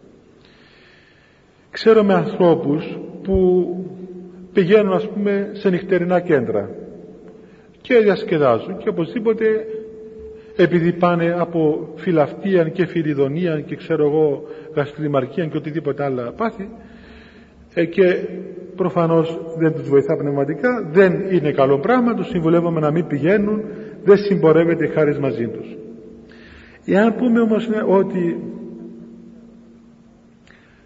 ξέρω με ανθρώπους που πηγαίνουν ας πούμε σε νυχτερινά κέντρα και διασκεδάζουν, και οπωσδήποτε επειδή πάνε από φιλαυτία και φιλιδονία και ξέρω εγώ γαστριμαρκία και οτιδήποτε άλλα πάθη, ε, και προφανώς δεν τους βοηθά πνευματικά, δεν είναι καλό πράγμα, τους συμβουλεύουμε να μην πηγαίνουν, δεν συμπορεύεται η χάρις μαζί τους. Εάν πούμε όμως ότι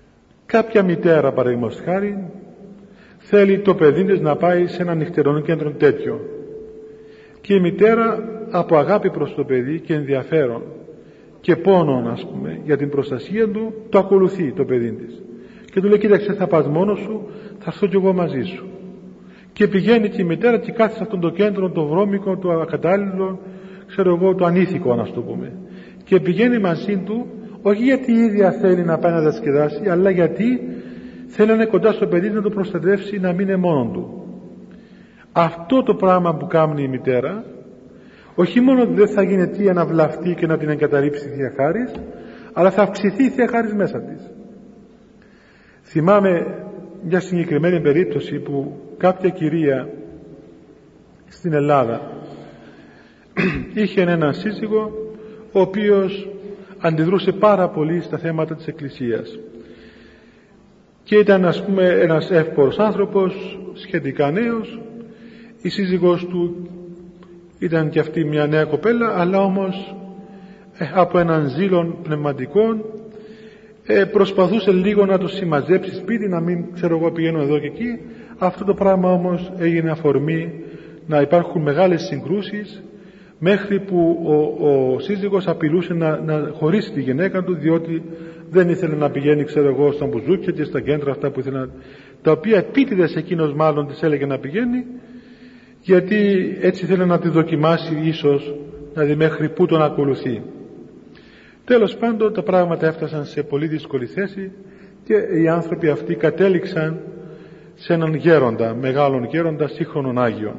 Κάποια μητέρα, παραδείγματος χάρη, θέλει το παιδί της να πάει σε ένα νυχτερινό κέντρο τέτοιο, και η μητέρα από αγάπη προς το παιδί και ενδιαφέρον και πόνον, ας πούμε, για την προστασία του, το ακολουθεί το παιδί της και του λέει: κοίταξε, θα πας μόνος σου, θα έρθω κι εγώ μαζί σου. Και πηγαίνει και η μητέρα και κάθεται σε αυτό το κέντρο, το βρώμικο, το ακατάλληλο, ξέρω εγώ, το ανήθικο, να το πούμε, και πηγαίνει μαζί του, όχι γιατί η ίδια θέλει να πάει να διασκεδάσει, αλλά γιατί θέλει να είναι κοντά στο παιδί, να το προστατεύσει, να μην είναι μόνο του. Αυτό το πράγμα που κάνει η μητέρα, όχι μόνο δεν θα γίνει αιτία να βλαφτεί και να την εγκαταλείψει η Θεία Χάρις, αλλά θα αυξηθεί η Θεία Χάρις μέσα της. Θυμάμαι μια συγκεκριμένη περίπτωση που κάποια κυρία στην Ελλάδα είχε έναν σύζυγο ο οποίος αντιδρούσε πάρα πολύ στα θέματα της Εκκλησίας και ήταν, ας πούμε, ένας εύπορος άνθρωπος, σχετικά νέος. Η σύζυγός του ήταν και αυτή μια νέα κοπέλα, αλλά όμως ε, από έναν ζήλον πνευματικών ε, προσπαθούσε λίγο να το συμμαζέψει σπίτι, να μην, ξέρω εγώ, πηγαίνω εδώ και εκεί. Αυτό το πράγμα όμως έγινε αφορμή να υπάρχουν μεγάλες συγκρούσεις, μέχρι που ο, ο σύζυγος απειλούσε να, να χωρίσει τη γυναίκα του, διότι δεν ήθελε να πηγαίνει, ξέρω εγώ, στα μπουζούκια και στα κέντρα αυτά που ήθελε, τα οποία επίτηδες εκείνος μάλλον της έλεγε να πηγαίνει, γιατί έτσι ήθελε να τη δοκιμάσει, ίσως να δει μέχρι πού τον ακολουθεί. Τέλος πάντων, τα πράγματα έφτασαν σε πολύ δύσκολη θέση και οι άνθρωποι αυτοί κατέληξαν σε έναν γέροντα, μεγάλον γέροντα, σύγχρονον Άγιον.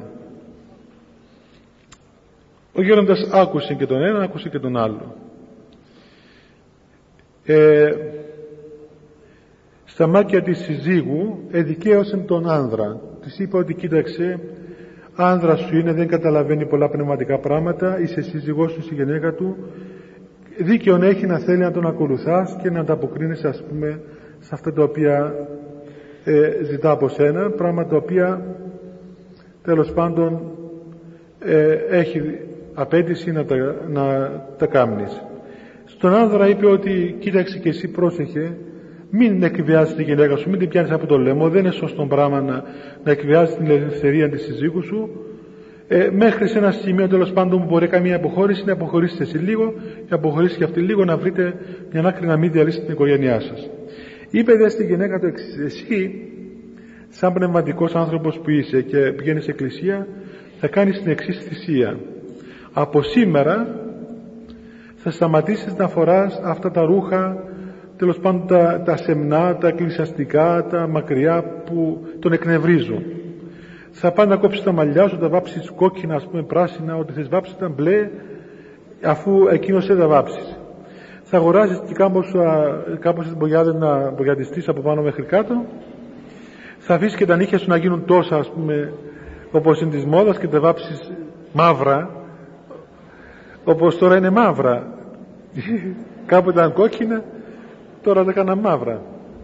Ο γέροντας άκουσε και τον ένα, άκουσε και τον άλλο. Ε, στα μάτια της συζύγου εδικαίωσε τον άνδρα. Της είπε ότι κοίταξε, άνδρας σου είναι, δεν καταλαβαίνει πολλά πνευματικά πράγματα, είσαι σύζυγός σου, η γυναίκα του, δίκαιον έχει να θέλει να τον ακολουθάς και να ανταποκρίνεσαι, ας πούμε, σε αυτά τα οποία ε, ζητά από σένα, πράγματα τα οποία τέλος πάντων ε, έχει απέτηση να τα, να τα κάμνεις. Στον άνδρα είπε ότι κοίταξε και εσύ, πρόσεχε, μην εκβιάζεις τη γυναίκα σου, μην την πιάνεις από το λαιμό, δεν είναι σωστό πράγμα να, να εκβιάζεις την ελευθερία της συζύγου σου, ε, μέχρι σε ένα σημείο τέλος πάντων που μπορεί καμία αποχώρηση, να αποχωρήσετε εσύ λίγο, να αποχωρήσει και αυτή λίγο, να βρείτε μια άκρη να μην διαλύσετε την οικογένειά σας. Είπε δε στη γυναίκα του εξής: εσύ, σαν πνευματικός άνθρωπος που είσαι και πηγαίνεις σε εκκλησία, θα κάνεις την εξής θυσία. Από σήμερα θα σταματήσεις να φοράς αυτά τα ρούχα, τέλος πάντων τα, τα σεμνά, τα εκκλησιαστικά, τα μακριά που τον εκνευρίζουν. Θα πάνε να κόψεις τα μαλλιά σου, τα βάψεις κόκκινα, ας πούμε, πράσινα, ό,τι θες βάψεις τα μπλε, αφού εκείνος δεν τα βάψεις. Θα αγοράσεις και κάπως μπογιάδες να μπογιατιστείς από πάνω μέχρι κάτω. Θα αφήσεις και τα νύχια σου να γίνουν τόσα, ας πούμε, όπως είναι της μόδας, και τα βάψεις μαύρα, όπως τώρα είναι μαύρα. Κάποτε ήταν κόκκινα, τώρα τα έκανα μαύρα.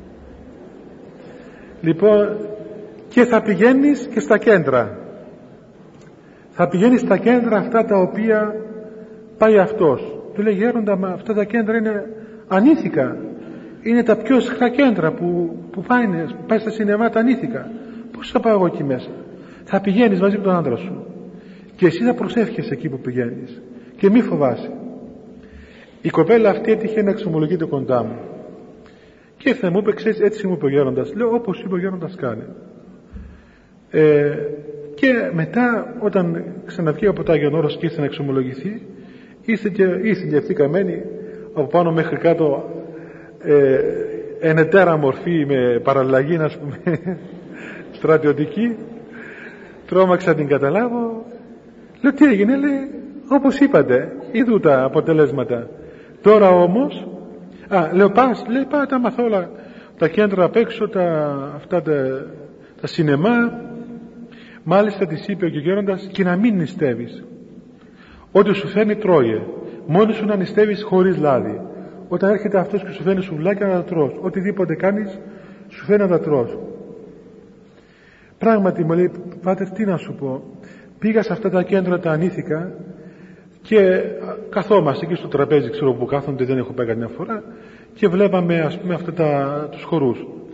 Λοιπόν, και θα πηγαίνεις και στα κέντρα. Θα πηγαίνεις στα κέντρα αυτά τα οποία πάει αυτός. Του λέει: γέροντα, μα αυτά τα κέντρα είναι ανήθικα. Είναι τα πιο σχρά κέντρα που, που πάει, πάει στα σινεμά τα ανήθικα. Πώς θα πάω εγώ εκεί μέσα? Θα πηγαίνεις μαζί με τον άντρα σου και εσύ θα προσεύχεσαι εκεί που πηγαίνεις και μη φοβάσαι. Η κοπέλα αυτή έτυχε να εξομολογείται κοντά μου και ήρθε, μου είπε: ξέρεις, έτσι μου είπε ο γέροντας. Λέω: όπως είπε ο γέροντας κάνε. Ε, και μετά, όταν ξαναβγεί από το Άγιον Όρος και ήρθε να εξομολογηθεί, ήρθε και, ήρθε και αυτή καμένη από πάνω μέχρι κάτω, ε, ενετέρα μορφή με παραλλαγή, να πούμε, στρατιωτική. Τρόμαξα την καταλάβω. Λέω: τι έγινε? Λέει: όπως είπατε, είδου τα αποτελέσματα. Τώρα όμως, α, λέω, πας, λέει, πάω τα μαθώ όλα, τα κέντρα απ' έξω, τα, αυτά τα, τα σινεμά. Μάλιστα της είπε ο γέροντας: και να μην νηστεύεις. Ό,τι σου φέρνει τρώγε. Μόνος σου να νηστεύεις χωρίς λάδι. Όταν έρχεται αυτός και σου φέρνει σουβλάκια, να τα τρως. Οτιδήποτε κάνεις, σου φέρνει να τα τρως. Πράγματι, μου λέει: πάτερ, τι να σου πω. Πήγα σε αυτά τα κέντρα τα ανήθικα και καθόμαστε εκεί στο τραπέζι, ξέρω που κάθονται, δεν έχω πάει καμιά φορά, και βλέπαμε, ας πούμε, αυτά τα, τους χορούς.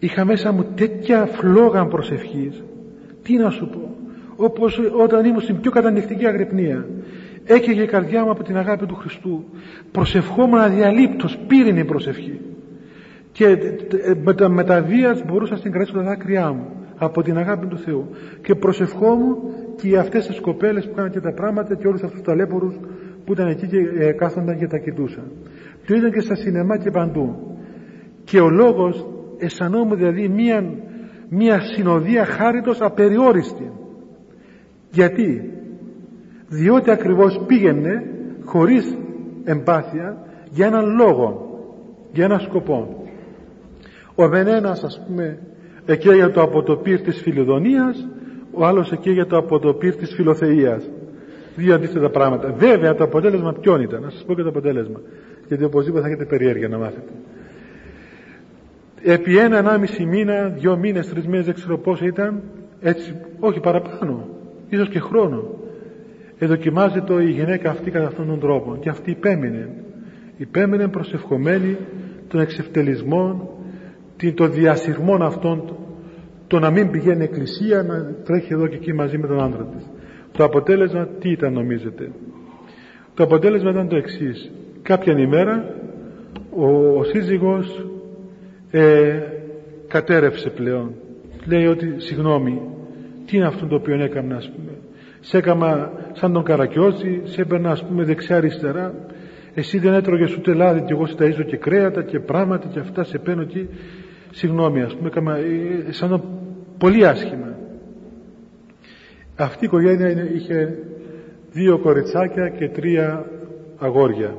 είχα μέσα μου τέτοια φλόγα προσευχής, τι να σου πω, όπως όταν ήμουν στην πιο κατανοητική αγρυπνία. Έκαιγε η καρδιά μου από την αγάπη του Χριστού. Προσευχόμουν αδιαλείπτως, πύρινη προσευχή. Και με τα, με τα βίας μπορούσα να συγκρατήσω τα δάκρυά μου από την αγάπη του Θεού. Και προσευχόμουν και αυτές τις κοπέλες που έκαναν και τα πράγματα και όλους αυτούς τους ταλέπορους που ήταν εκεί και ε, κάθονταν και τα κοιτούσαν. Το είδαν και στα σινεμά και παντού. Και ο λόγος, αισθανόμουν δηλαδή μία, μία συνοδεία χάριτος απεριόριστη. Γιατί? Διότι ακριβώς πήγαινε χωρίς εμπάθεια για έναν λόγο, για έναν σκοπό. Ο Βενένας, ας πούμε, εκεί για το αποτοπίρ της φιλοδονίας, ο άλλος εκεί για το αποτοπίρ της φιλοθεΐας. Δύο αντίθετα πράγματα. Βέβαια το αποτέλεσμα ποιον ήταν? Να σας πω και το αποτέλεσμα, γιατί οπωσδήποτε θα έχετε περιέργεια να μάθετε. Επί ένα, ενάμιση μήνα, δύο μήνες, τρεις μήνες, δεν ξέρω πόσο ήταν, έτσι, όχι παραπάνω, ίσως και χρόνο, εδοκιμάζεται η γυναίκα αυτή κατά αυτόν τον τρόπο. Και αυτή υπέμεινε, υπέμεινε προσευχομένη των εξευτελισμών, των διασυρμών αυτών, το να μην πηγαίνει εκκλησία, να τρέχει εδώ και εκεί μαζί με τον άντρα της. Το αποτέλεσμα τι ήταν, νομίζετε? Το αποτέλεσμα ήταν το εξής. Κάποια ημέρα ο, ο σύζυγος ε, κατέρευσε πλέον. Λέει ότι συγγνώμη, τι είναι αυτό το οποίο έκανα, ας πούμε? Σε έκαμα σαν τον Καρακιόζη, σε έπαιρνα, ας πούμε, δεξιά αριστερά, εσύ δεν έτρωγες ούτε λάδι και εγώ σε ταΐζω και κρέατα και πράγματα και αυτά, σε παίρνω εκεί, συγγνώμη, ας πούμε, έκαμα ε, σαν τον πολύ άσχημα. Αυτή η οικογένεια είχε δύο κοριτσάκια και τρία αγόρια.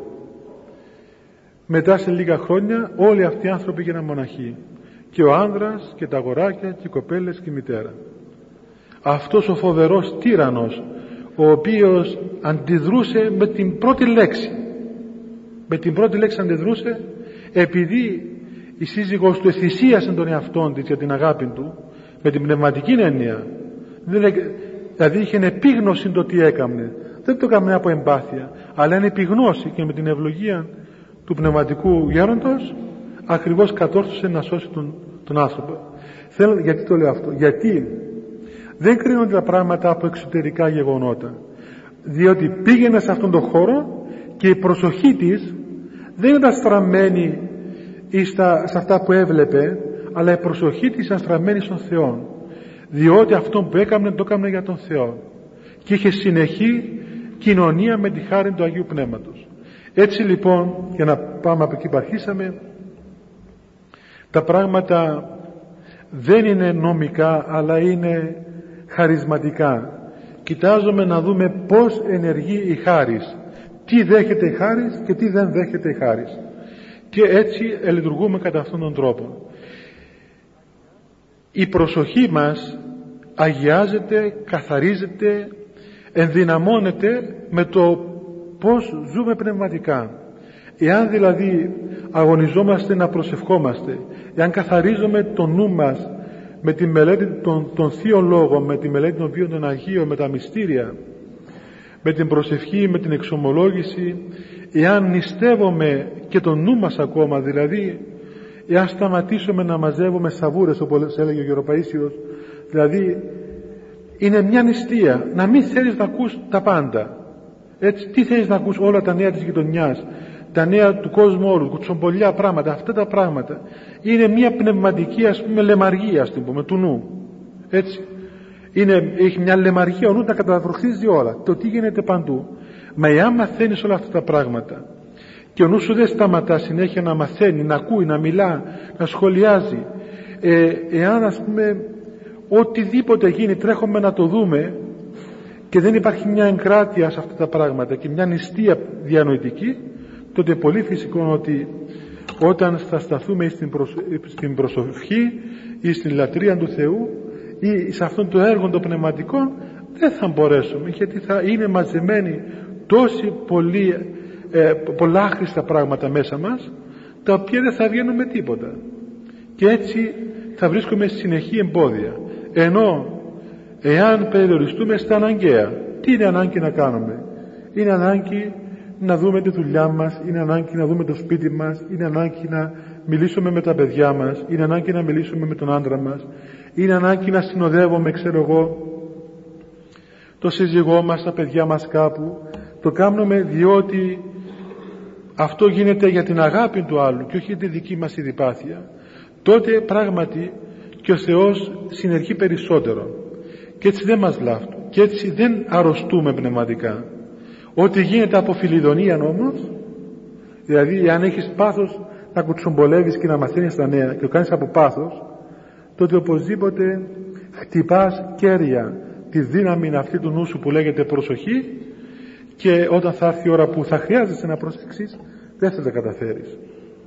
Μετά σε λίγα χρόνια όλοι αυτοί οι άνθρωποι έγιναν μοναχοί, και ο άνδρας και τα αγοράκια και οι κοπέλες και η μητέρα. Αυτός ο φοβερός τύραννος, ο οποίος αντιδρούσε με την πρώτη λέξη, με την πρώτη λέξη αντιδρούσε, επειδή η σύζυγός του εθυσίασε τον εαυτόν της για την αγάπη του, με την πνευματική έννοια, δηλαδή είχε επίγνωση το τι έκαμνε, δεν το έκαμνε από εμπάθεια, αλλά είναι επιγνώση, και με την ευλογία του πνευματικού γέροντος ακριβώς κατόρθωσε να σώσει τον, τον άνθρωπο. Θέλω, γιατί το λέω αυτό? Γιατί δεν κρίνονται τα πράγματα από εξωτερικά γεγονότα, διότι πήγαινε σε αυτόν τον χώρο και η προσοχή της δεν ήταν στραμμένη στα, σε αυτά που έβλεπε, αλλά η προσοχή της ήταν στραμμένη στον Θεό, διότι αυτό που έκαμνε το έκαμνε για τον Θεό και είχε συνεχή κοινωνία με τη χάρη του Αγίου Πνεύματος. Έτσι λοιπόν, για να πάμε από εκεί που αρχίσαμε, τα πράγματα δεν είναι νομικά, αλλά είναι χαρισματικά. Κοιτάζουμε να δούμε πώς ενεργεί η χάρις, τι δέχεται η χάρις και τι δεν δέχεται η χάρις, και έτσι λειτουργούμε κατά αυτόν τον τρόπο. Η προσοχή μας αγιάζεται, καθαρίζεται, ενδυναμώνεται με το πώς ζούμε πνευματικά. Εάν δηλαδή αγωνιζόμαστε να προσευχόμαστε, εάν καθαρίζουμε το νου μας με τη μελέτη των, των θείων λόγων, με τη μελέτη των βίων των Αγίων, με τα μυστήρια, με την προσευχή, με την εξομολόγηση, εάν νηστεύουμε και το νου μας ακόμα, δηλαδή εάν σταματήσουμε να μαζεύουμε σαβούρες, όπως έλεγε ο Γεροπαΐσιος, δηλαδή είναι μια νηστεία, να μην θέλεις να ακούς τα πάντα. Έτσι, τι θέλεις να ακούς? Όλα τα νέα της γειτονιάς, τα νέα του κόσμου όλου, κουτσομπολιά πράγματα, αυτά τα πράγματα είναι μια πνευματική, ας πούμε, λεμαργία, ας πούμε, του νου. Έτσι, είναι, έχει μια λεμαργία ο νου, τα καταβροχθίζει όλα, το τι γίνεται παντού. Μα εάν μαθαίνεις όλα αυτά τα πράγματα και ο νου σου δεν σταματά συνέχεια να μαθαίνει, να ακούει, να μιλά, να σχολιάζει, ε, εάν, ας πούμε, οτιδήποτε γίνει τρέχουμε να το δούμε και δεν υπάρχει μια εγκράτεια σε αυτά τα πράγματα και μια νηστεία διανοητική, τότε πολύ φυσικό είναι ότι όταν θα σταθούμε στην, προσ... στην προσευχή ή στην λατρεία του Θεού ή σε αυτόν το έργο των πνευματικών, δεν θα μπορέσουμε, γιατί θα είναι μαζεμένοι τόσοι πολλοί, ε, πολλά άχρηστα πράγματα μέσα μας, τα οποία δεν θα βγαίνουν με τίποτα, και έτσι θα βρίσκουμε συνεχή εμπόδια. Ενώ εάν περιοριστούμε στα αναγκαία, τι είναι ανάγκη να κάνουμε? Είναι ανάγκη να δούμε τη δουλειά μας, είναι ανάγκη να δούμε το σπίτι μας, είναι ανάγκη να μιλήσουμε με τα παιδιά μας, είναι ανάγκη να μιλήσουμε με τον άντρα μας, είναι ανάγκη να συνοδεύουμε, ξέρω εγώ, το σύζυγό μας, τα παιδιά μας κάπου. Το κάνουμε διότι αυτό γίνεται για την αγάπη του άλλου και όχι για τη δική μας ειδιπάθεια. Τότε πράγματι και ο Θεός συνεργεί περισσότερο και έτσι δεν μας βλάφτει και έτσι δεν αρρωστούμε πνευματικά. Ό,τι γίνεται από φιλιδονία όμως, δηλαδή αν έχεις πάθος να κουτσομπολεύεις και να μαθαίνεις τα νέα και το κάνεις από πάθος, τότε οπωσδήποτε χτυπάς κέρια τη δύναμη αυτή του νου σου που λέγεται προσοχή, και όταν θα έρθει η ώρα που θα χρειάζεσαι να προσέξεις δεν θα τα καταφέρεις.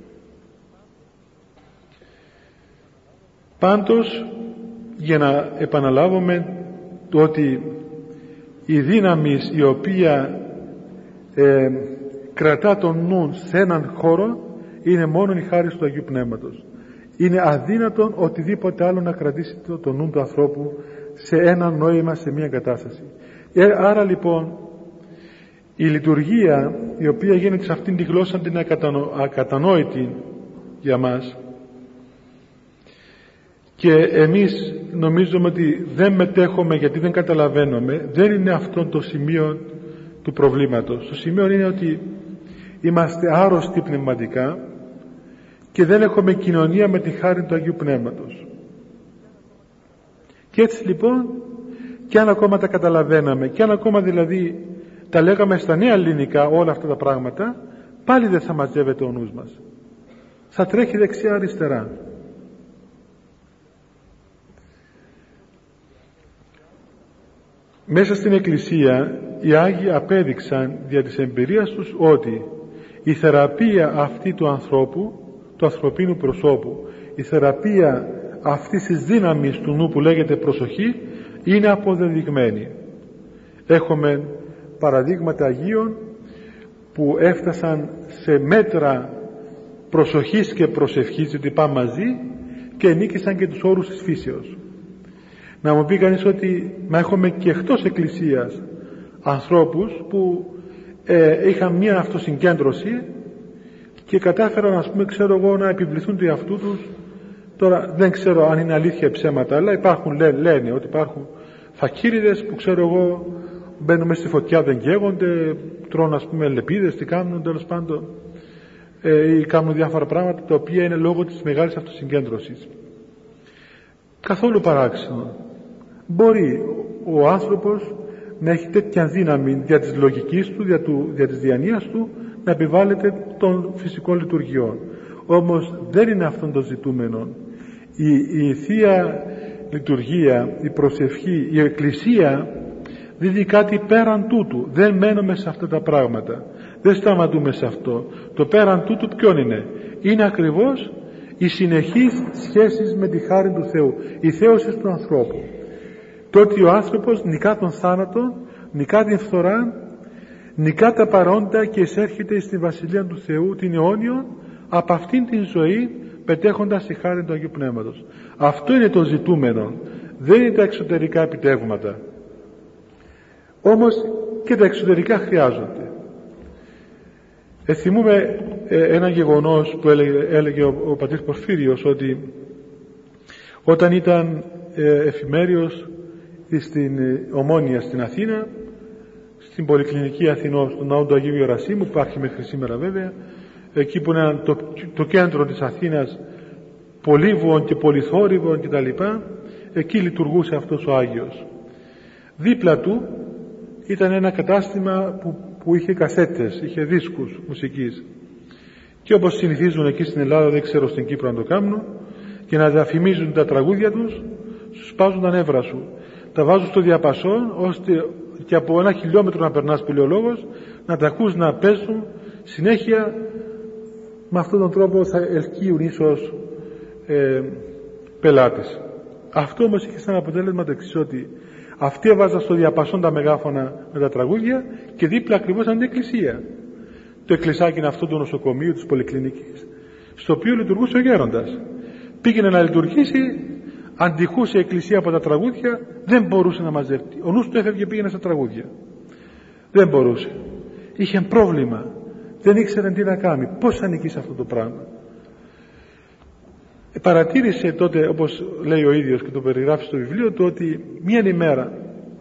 Πάντως, για να επαναλάβουμε το ότι η δύναμη η οποία ε, κρατά τον νου σε έναν χώρο είναι μόνο η χάρη του Αγίου Πνεύματος. Είναι αδύνατον οτιδήποτε άλλο να κρατήσει το, το νου του ανθρώπου σε ένα νόημα, σε μια κατάσταση. Ε, άρα λοιπόν η λειτουργία η οποία γίνεται σε αυτήν τη γλώσσα την ακατανο, ακατανόητη για μας, και εμείς νομίζουμε ότι δεν μετέχουμε γιατί δεν καταλαβαίνουμε, δεν είναι αυτό το σημείο του προβλήματος. Το σημείο είναι ότι είμαστε άρρωστοι πνευματικά και δεν έχουμε κοινωνία με τη χάρη του Αγίου Πνεύματος. Και έτσι λοιπόν, και αν ακόμα τα καταλαβαίναμε, και αν ακόμα δηλαδή τα λέγαμε στα νέα ελληνικά όλα αυτά τα πράγματα, πάλι δεν θα μαζεύεται ο νους μας. Θα τρέχει δεξιά αριστερά. Μέσα στην Εκκλησία οι Άγιοι απέδειξαν δια της εμπειρίας τους ότι η θεραπεία αυτή του ανθρώπου, του ανθρωπίνου προσώπου, η θεραπεία αυτής της δύναμης του νου που λέγεται προσοχή, είναι αποδεδειγμένη. Έχουμε παραδείγματα Αγίων που έφτασαν σε μέτρα προσοχής και προσευχής, γιατί πάμε μαζί, και νίκησαν και τους όρους της φύσεως. Να μου πει κανείς ότι μα έχουμε και εκτός Εκκλησίας ανθρώπους που ε, είχαν μια αυτοσυγκέντρωση και κατάφεραν, ας πούμε, ξέρω εγώ, να επιβληθούν του εαυτού τους. Τώρα δεν ξέρω αν είναι αλήθεια ψέματα, αλλά υπάρχουν, λέ, λένε ότι υπάρχουν φακίριδες που, ξέρω εγώ, μπαίνουν μέσα στη φωτιά, δεν καίγονται, τρώνε, ας πούμε, λεπίδες, τι κάνουν, τέλος πάντων, ε, ή κάνουν διάφορα πράγματα τα οποία είναι λόγω της μεγάλης αυτοσυγκέντρωσης. Καθόλου παράξενο. Μπορεί ο άνθρωπος να έχει τέτοια δύναμη δια της λογικής του, δια, του, δια της διανοίας του, να επιβάλλεται των φυσικών λειτουργιών. Όμως δεν είναι αυτόν το ζητούμενο. Η, η Θεία Λειτουργία, η προσευχή, η Εκκλησία δίδει κάτι πέραν τούτου. Δεν μένουμε σε αυτά τα πράγματα. Δεν σταματούμε σε αυτό. Το πέραν τούτου ποιον είναι? Είναι ακριβώς οι συνεχείς σχέσεις με τη χάρη του Θεού, η θέωση του ανθρώπου. Το ότι ο άνθρωπος νικά τον θάνατο, νικά την φθορά, νικά τα παρόντα και εισέρχεται στη Βασιλεία του Θεού την αιώνιο, από αυτήν την ζωή πετέχοντας τη χάρη του Αγίου Πνεύματος. Αυτό είναι το ζητούμενο, δεν είναι τα εξωτερικά επιτεύγματα. Όμως και τα εξωτερικά χρειάζονται. Ε, θυμούμε ε, ένα γεγονός που έλεγε, έλεγε ο, ο πατήρ Πορφύριος, ότι όταν ήταν ε, εφημέριος στην ε, Ομόνια στην Αθήνα, στην Πολυκλινική Αθηνός, στον ναό του Αγίου Ιερασίμου, που υπάρχει μέχρι σήμερα βέβαια, εκεί που είναι το, το κέντρο της Αθήνας, πολύβουων και πολυθόρυβων κτλ., εκεί λειτουργούσε αυτός ο Άγιος. Δίπλα του ήταν ένα κατάστημα που, που είχε κασέτες, είχε δίσκους μουσικής, και όπως συνηθίζουν εκεί στην Ελλάδα, δεν ξέρω στην Κύπρο να το κάνουν, και να διαφημίζουν τα τραγούδια τους, σου σπάζουν τα νεύρα σου, τα βάζουν στο διαπασόν, ώστε και από ένα χιλιόμετρο να περνάς, που λέει ο λόγος, να τα ακούς να παίζουν συνέχεια. Με αυτόν τον τρόπο θα ελκύουν ίσως ε, πελάτες. Αυτό όμως είχε σαν αποτέλεσμα το εξής, ότι αυτοί έβαζαν στο διαπασόν τα μεγάφωνα με τα τραγούδια και δίπλα ακριβώς ήταν η εκκλησία. Το εκκλησάκι είναι αυτό του νοσοκομείου, της Πολυκλινικής, στο οποίο λειτουργούσε ο γέροντας. Πήγαινε να λειτουργήσει, αντιχούσε η εκκλησία από τα τραγούδια, δεν μπορούσε να μαζεύει. Ο νους του έφευγε, πήγαινε στα τραγούδια. Δεν μπορούσε. Είχε πρόβλημα. Δεν ήξερε τι να κάνει. Πώς θα νικήσει αυτό το πράγμα? παρατήρησε τότε, όπως λέει ο ίδιος και το περιγράφει στο βιβλίο του, ότι μία ημέρα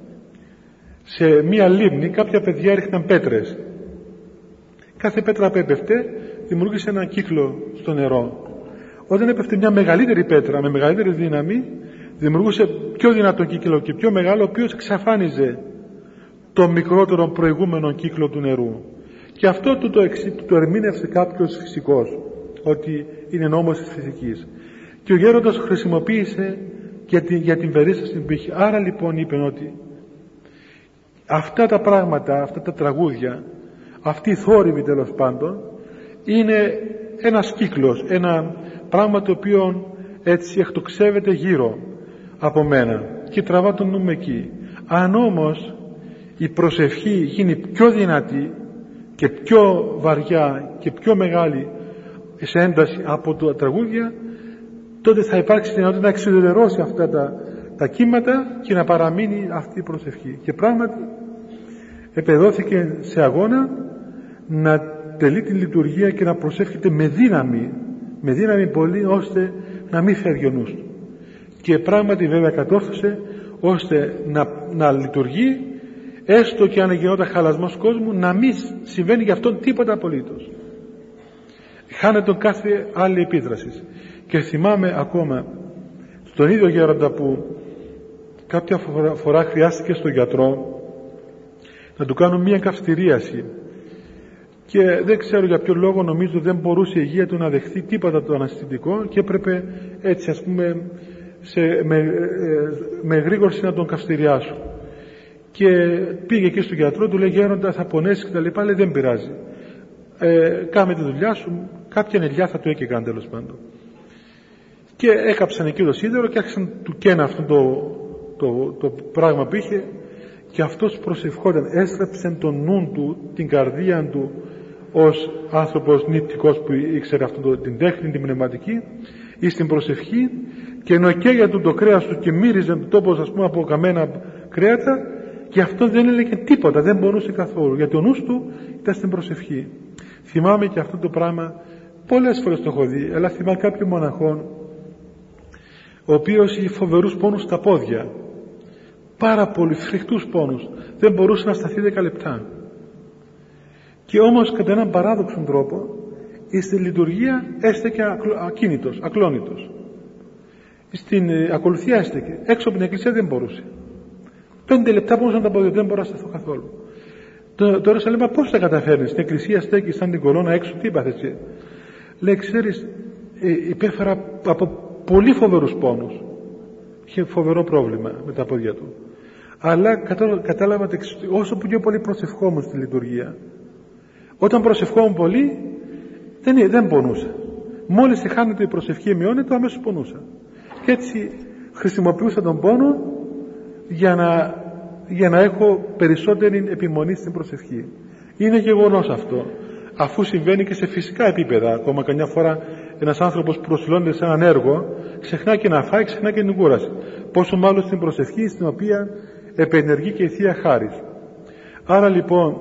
σε μία λίμνη κάποια παιδιά έριχναν πέτρες. Κάθε πέτρα που έπεφτε δημιούργησε ένα κύκλο στο νερό. Όταν έπεφτε μια μεγαλύτερη πέτρα με μεγαλύτερη δύναμη, δημιουργούσε πιο δυνατό κύκλο και πιο μεγάλο, ο οποίος εξαφάνιζε το μικρότερο προηγούμενο κύκλο του νερού. Και αυτό του το, εξ, του το ερμήνευσε κάποιος φυσικός, ότι είναι νόμος της φυσικής. Και ο γέροντας χρησιμοποίησε για την, για την περίσταση που είχε. Άρα λοιπόν είπε ότι αυτά τα πράγματα, αυτά τα τραγούδια, αυτή η θόρυβη τέλος πάντων, είναι ένας κύκλος, ένα πράγμα το οποίο έτσι εκτοξεύεται γύρω από μένα και τραβά τον νου μου εκεί. Αν όμως η προσευχή γίνει πιο δυνατή και πιο βαριά και πιο μεγάλη σε ένταση από τα τραγούδια, τότε θα υπάρξει δυνατότητα να εξουδετερώσει αυτά τα, τα κύματα και να παραμείνει αυτή η προσευχή. Και πράγματι επεδόθηκε σε αγώνα να τελεί την λειτουργία και να προσεύχεται με δύναμη, με δύναμη πολύ, ώστε να μην φεύγει ο νους του. Και πράγματι βέβαια κατόρθωσε ώστε να, να λειτουργεί, έστω και αν γινόταν χαλασμός κόσμου, να μην συμβαίνει για αυτόν τίποτα απολύτως. Χάνεται κάθε άλλη επίδραση. Και θυμάμαι ακόμα στον ίδιο γέροντα που κάποια φορά χρειάστηκε στον γιατρό να του κάνουν μία καυστηρίαση, και δεν ξέρω για ποιο λόγο, νομίζω δεν μπορούσε η υγεία του να δεχθεί τίποτα το αναστητικό και έπρεπε έτσι, ας πούμε, σε, με, με γρήγορση να τον καυστηριάσουν. Και πήγε εκεί στον γιατρό, του λέει: γέροντα, θα πονέσει και τα λοιπά. Λέει: δεν πειράζει, ε, κάμε τη δουλειά σου, κάποια νελιά θα του έκαιγαν τέλος πάντων. Και έκαψαν εκεί το σίδερο και άρχισαν του καίνα αυτό το, το, το πράγμα που είχε, και αυτός προσευχόταν, έστρεψε τον νου του, την καρδία του, ως άνθρωπος νηπτικός που ήξερε αυτό το, την τέχνη, την πνευματική, ή στην προσευχή, και ενώ καίγε του το κρέας του και μύριζε το τόπος, ας πούμε, από καμένα κρέατα, και αυτό δεν έλεγε τίποτα, δεν μπορούσε καθόλου, γιατί ο νους του ήταν στην προσευχή. Θυμάμαι και αυτό το πράγμα, πολλές φορές το έχω δει, αλλά θυμάμαι κάποιον μοναχόν, ο οποίος είχε φοβερούς πόνους στα πόδια, πάρα πολύ φρικτούς πόνους, δεν μπορούσε να σταθεί δέκα λεπτά, και όμως κατά έναν παράδοξο τρόπο στη λειτουργία έστεκε ακίνητος, ακλόνητος, στην ε, ακολουθία έστεκε, έξω από την εκκλησία δεν μπορούσε, πέντε λεπτά πόνουσαν τα πόδια, δεν μπορώ να σταθώ καθόλου. Τώρα σε λέμε, πώς τα καταφέρνεις, στην εκκλησία στέκει σαν την κολόνα έξω, τι είπατε έτσι? Λέει: ξέρεις, ε, υπέφερα από πολύ φοβερούς πόνους, είχε φοβερό πρόβλημα με τα πόδια του, αλλά κατάλαβα ότι όσο που πιο πολύ προσευχόμουν στη λειτουργία, όταν προσευχόμουν πολύ δεν, δεν πονούσα, μόλις χάνεται η προσευχή, μειώνεται, αμέσως πονούσα. Και έτσι χρησιμοποιούσα τον πόνο για να, για να έχω περισσότερη επιμονή στην προσευχή. Είναι γεγονός αυτό, αφού συμβαίνει και σε φυσικά επίπεδα. Ακόμα καμιά φορά ένας άνθρωπος προσιλώνεται σε έναν έργο, ξεχνά και να φάει, ξεχνά και την κούραση, πόσο μάλλον στην προσευχή, στην οποία επενεργεί και η Θεία Χάρις. Άρα λοιπόν,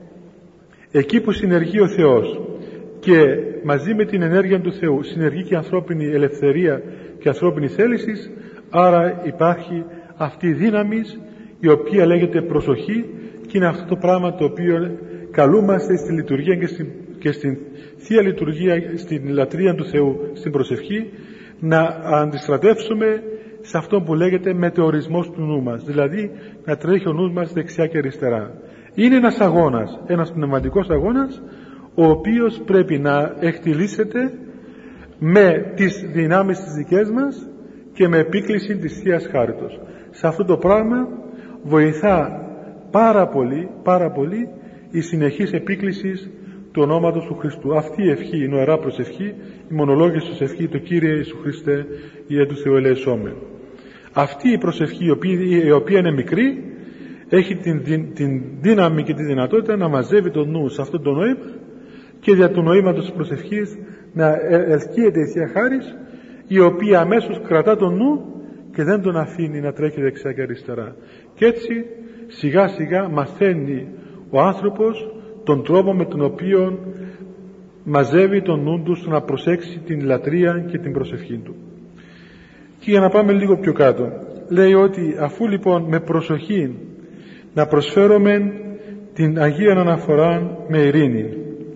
εκεί που συνεργεί ο Θεός και μαζί με την ενέργεια του Θεού συνεργεί και η ανθρώπινη ελευθερία και η ανθρώπινη θέληση, άρα υπάρχει αυτή η δύναμη η οποία λέγεται προσοχή, και είναι αυτό το πράγμα το οποίο καλούμαστε στη λειτουργία και στην, και στην Θεία Λειτουργία, στην λατρεία του Θεού, στην προσευχή, να αντιστρατεύσουμε σε αυτό που λέγεται μετεωρισμός του νου μας, δηλαδή να τρέχει ο νους μας δεξιά και αριστερά. Είναι ένας αγώνας, ένας πνευματικός αγώνας, ο οποίος πρέπει να εκτιλήσεται με τις δυνάμεις τις δικές μας και με επίκληση της Θείας Χάριτος. Σε αυτό το πράγμα βοηθά πάρα πολύ, πάρα πολύ η συνεχής επίκληση του ονόματος του Χριστού. Αυτή η ευχή, η νοερά προσευχή, η μονολόγηση της ευχή, το Κύριε Ιησού Χριστέ, Ιε του Θεού ελεησόμεν. Αυτή η προσευχή, η οποία, η οποία είναι μικρή, έχει την, την δύναμη και τη δυνατότητα να μαζεύει το νου σε αυτό το νόημα, και δια του νοήματος της προσευχής να ελκύεται η Θεία Χάρις, η οποία αμέσως κρατά τον νου και δεν τον αφήνει να τρέχει δεξιά και αριστερά. Και έτσι σιγά σιγά μαθαίνει ο άνθρωπος τον τρόπο με τον οποίο μαζεύει τον νου του στο να προσέξει την λατρεία και την προσευχή του. Και για να πάμε λίγο πιο κάτω, λέει ότι αφού λοιπόν με προσοχή να προσφέρουμε την Αγία Αναφορά με ειρήνη,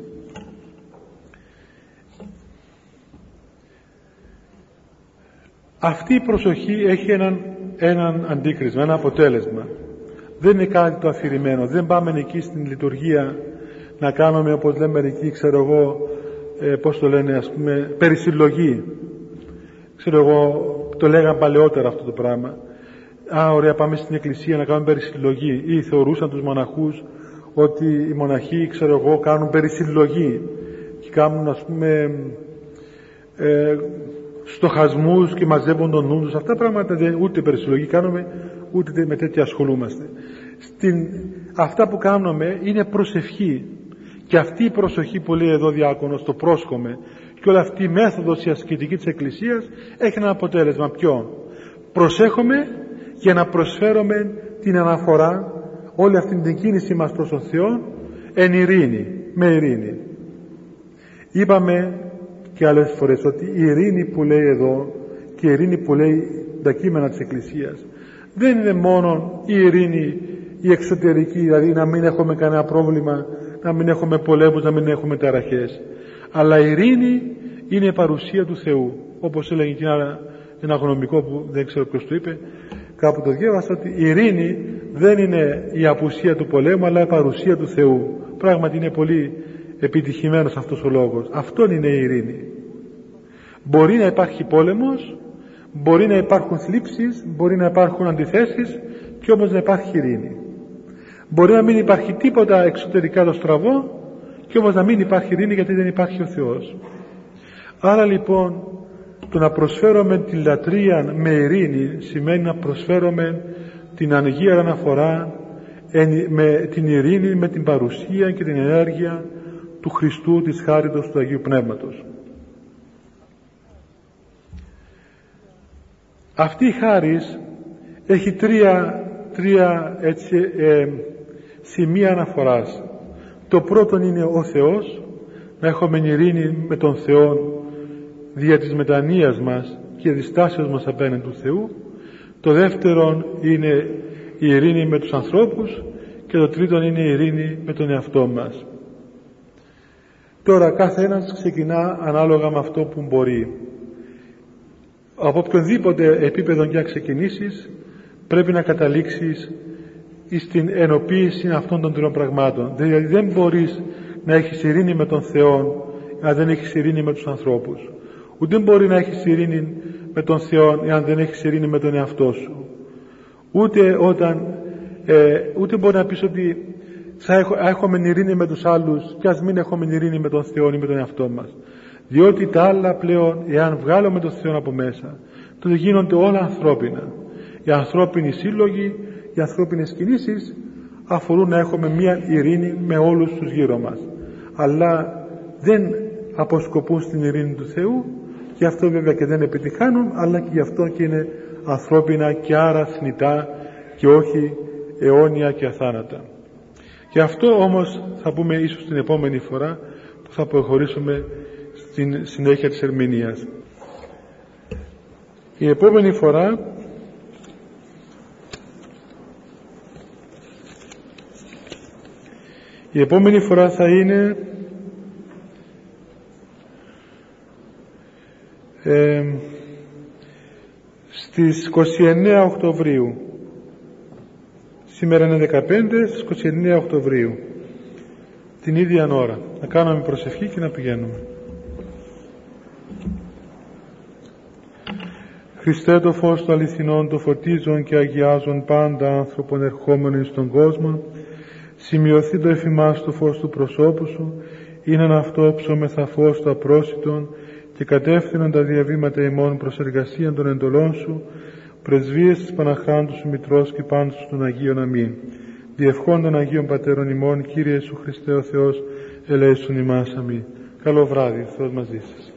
αυτή η προσοχή έχει έναν, έναν αντίκρισμα, ένα αποτέλεσμα. Δεν είναι κάτι το αφηρημένο. Δεν πάμε εκεί στην λειτουργία να κάνουμε, όπως λέμε μερικοί, ξέρω εγώ, ε, πώς το λένε, ας πούμε, περισυλλογή. Ξέρω εγώ, το λέγαν παλαιότερα αυτό το πράγμα. Α, ωραία, πάμε στην εκκλησία να κάνουμε περισυλλογή. Ή θεωρούσαν τους μοναχούς ότι οι μοναχοί, ξέρω εγώ, κάνουν περισυλλογή και κάνουν, ας πούμε, ε, στοχασμούς και μαζεύουν τον νου τους. Αυτά πράγματα δεν, ούτε περισυλλογή κάνουμε, ούτε με τέτοια ασχολούμαστε. Στην, αυτά που κάνουμε είναι προσευχή. Και αυτή η προσοχή που λέει εδώ διάκονος, το πρόσχομαι, και όλη αυτή η μέθοδος η ασκητική της Εκκλησίας έχει ένα αποτέλεσμα. Ποιο? Προσέχουμε για να προσφέρουμε την αναφορά, όλη αυτή την κίνηση μας προς τον Θεό εν ειρήνη, με ειρήνη. Είπαμε και άλλες φορές ότι η ειρήνη που λέει εδώ και η ειρήνη που λέει τα κείμενα της Εκκλησίας δεν είναι μόνο η ειρήνη η εξωτερική, δηλαδή να μην έχουμε κανένα πρόβλημα, να μην έχουμε πολέμους, να μην έχουμε ταραχές, αλλά η ειρήνη είναι η παρουσία του Θεού, όπως έλεγε και ένα, ένα γνωμικό που δεν ξέρω ποιος το είπε, κάπου το διάβασα, ότι η ειρήνη δεν είναι η απουσία του πολέμου αλλά η παρουσία του Θεού. Πράγματι είναι πολύ επιτυχημένος αυτός ο λόγος. Αυτό είναι η ειρήνη. Μπορεί να υπάρχει πόλεμος, μπορεί να υπάρχουν θλίψεις, μπορεί να υπάρχουν αντιθέσεις και όμως να υπάρχει ειρήνη. Μπορεί να μην υπάρχει τίποτα εξωτερικά το στραβό και όμως να μην υπάρχει ειρήνη, γιατί δεν υπάρχει ο Θεός. Άρα λοιπόν το να προσφέρουμε τη λατρεία με ειρήνη σημαίνει να προσφέρουμε την Αγία Αναφορά με την ειρήνη, με την παρουσία και την ενέργεια του Χριστού, της χάριτος του Αγίου Πνεύματος. Αυτή η χάρις έχει τρία, τρία έτσι, ε, σημεία αναφοράς. Το πρώτο είναι ο Θεός, να έχουμε ειρήνη με τον Θεό δια της μετανοίας μας και διστάσεως μας απέναντι του Θεού. Το δεύτερο είναι η ειρήνη με τους ανθρώπους και το τρίτο είναι η ειρήνη με τον εαυτό μας. Τώρα κάθε ένας ξεκινά ανάλογα με αυτό που μπορεί. Από οποιοδήποτε επίπεδο και να ξεκινήσεις πρέπει να καταλήξεις στην ενοποίηση αυτών των τριών πραγμάτων. Δηλαδή δεν μπορείς να έχεις ειρήνη με τον Θεό αν δεν έχεις ειρήνη με τους ανθρώπους. Ούτε μπορεί να έχεις ειρήνη με τον Θεό αν δεν έχεις ειρήνη με τον εαυτό σου. Ούτε, όταν, ε, ούτε μπορεί να πεις ότι θα έχω, έχουμε ειρήνη με τους άλλους και ας μην έχουμε ειρήνη με τον Θεό ή με τον εαυτό μας. Διότι τα άλλα πλέον, εάν βγάλουμε τον Θεό από μέσα, τότε γίνονται όλα ανθρώπινα. Οι ανθρώπινοι σύλλογοι, οι ανθρώπινες κινήσεις αφορούν να έχουμε μία ειρήνη με όλους τους γύρω μας. Αλλά δεν αποσκοπούν στην ειρήνη του Θεού, και αυτό βέβαια και δεν επιτυχάνουν, αλλά και γι' αυτό και είναι ανθρώπινα και άρα θνητά και όχι αιώνια και αθάνατα. Και αυτό όμως θα πούμε ίσως την επόμενη φορά που θα προχωρήσουμε στην συνέχεια της ερμηνείας. Η επόμενη φορά η επόμενη φορά θα είναι ε, στις είκοσι εννέα Οκτωβρίου. Σήμερα είναι δεκαπέντε, στις είκοσι εννέα Οκτωβρίου, την ίδια ώρα, να κάνουμε προσευχή και να πηγαίνουμε. Χριστέ, το φως του αληθινών, το φωτίζον και αγιάζον πάντα άνθρωπον ερχόμενοι στον κόσμο, σημειωθεί το εφημάς το φως του προσώπου σου, είναι αυτό ψώμεθα φως του απρόσιτον και κατεύθυνον τα διαβήματα ημών προς εργασίαν των εντολών σου, πρεσβείες της Παναχράντου σου Μητρός και πάντως των Αγίων αμήν. Διευχών των Αγίων Πατέρων ημών, Κύριε Ιησού Χριστέ ο Θεός, ελέησον ημάς αμήν. Καλό βράδυ, Θεός μαζί σας.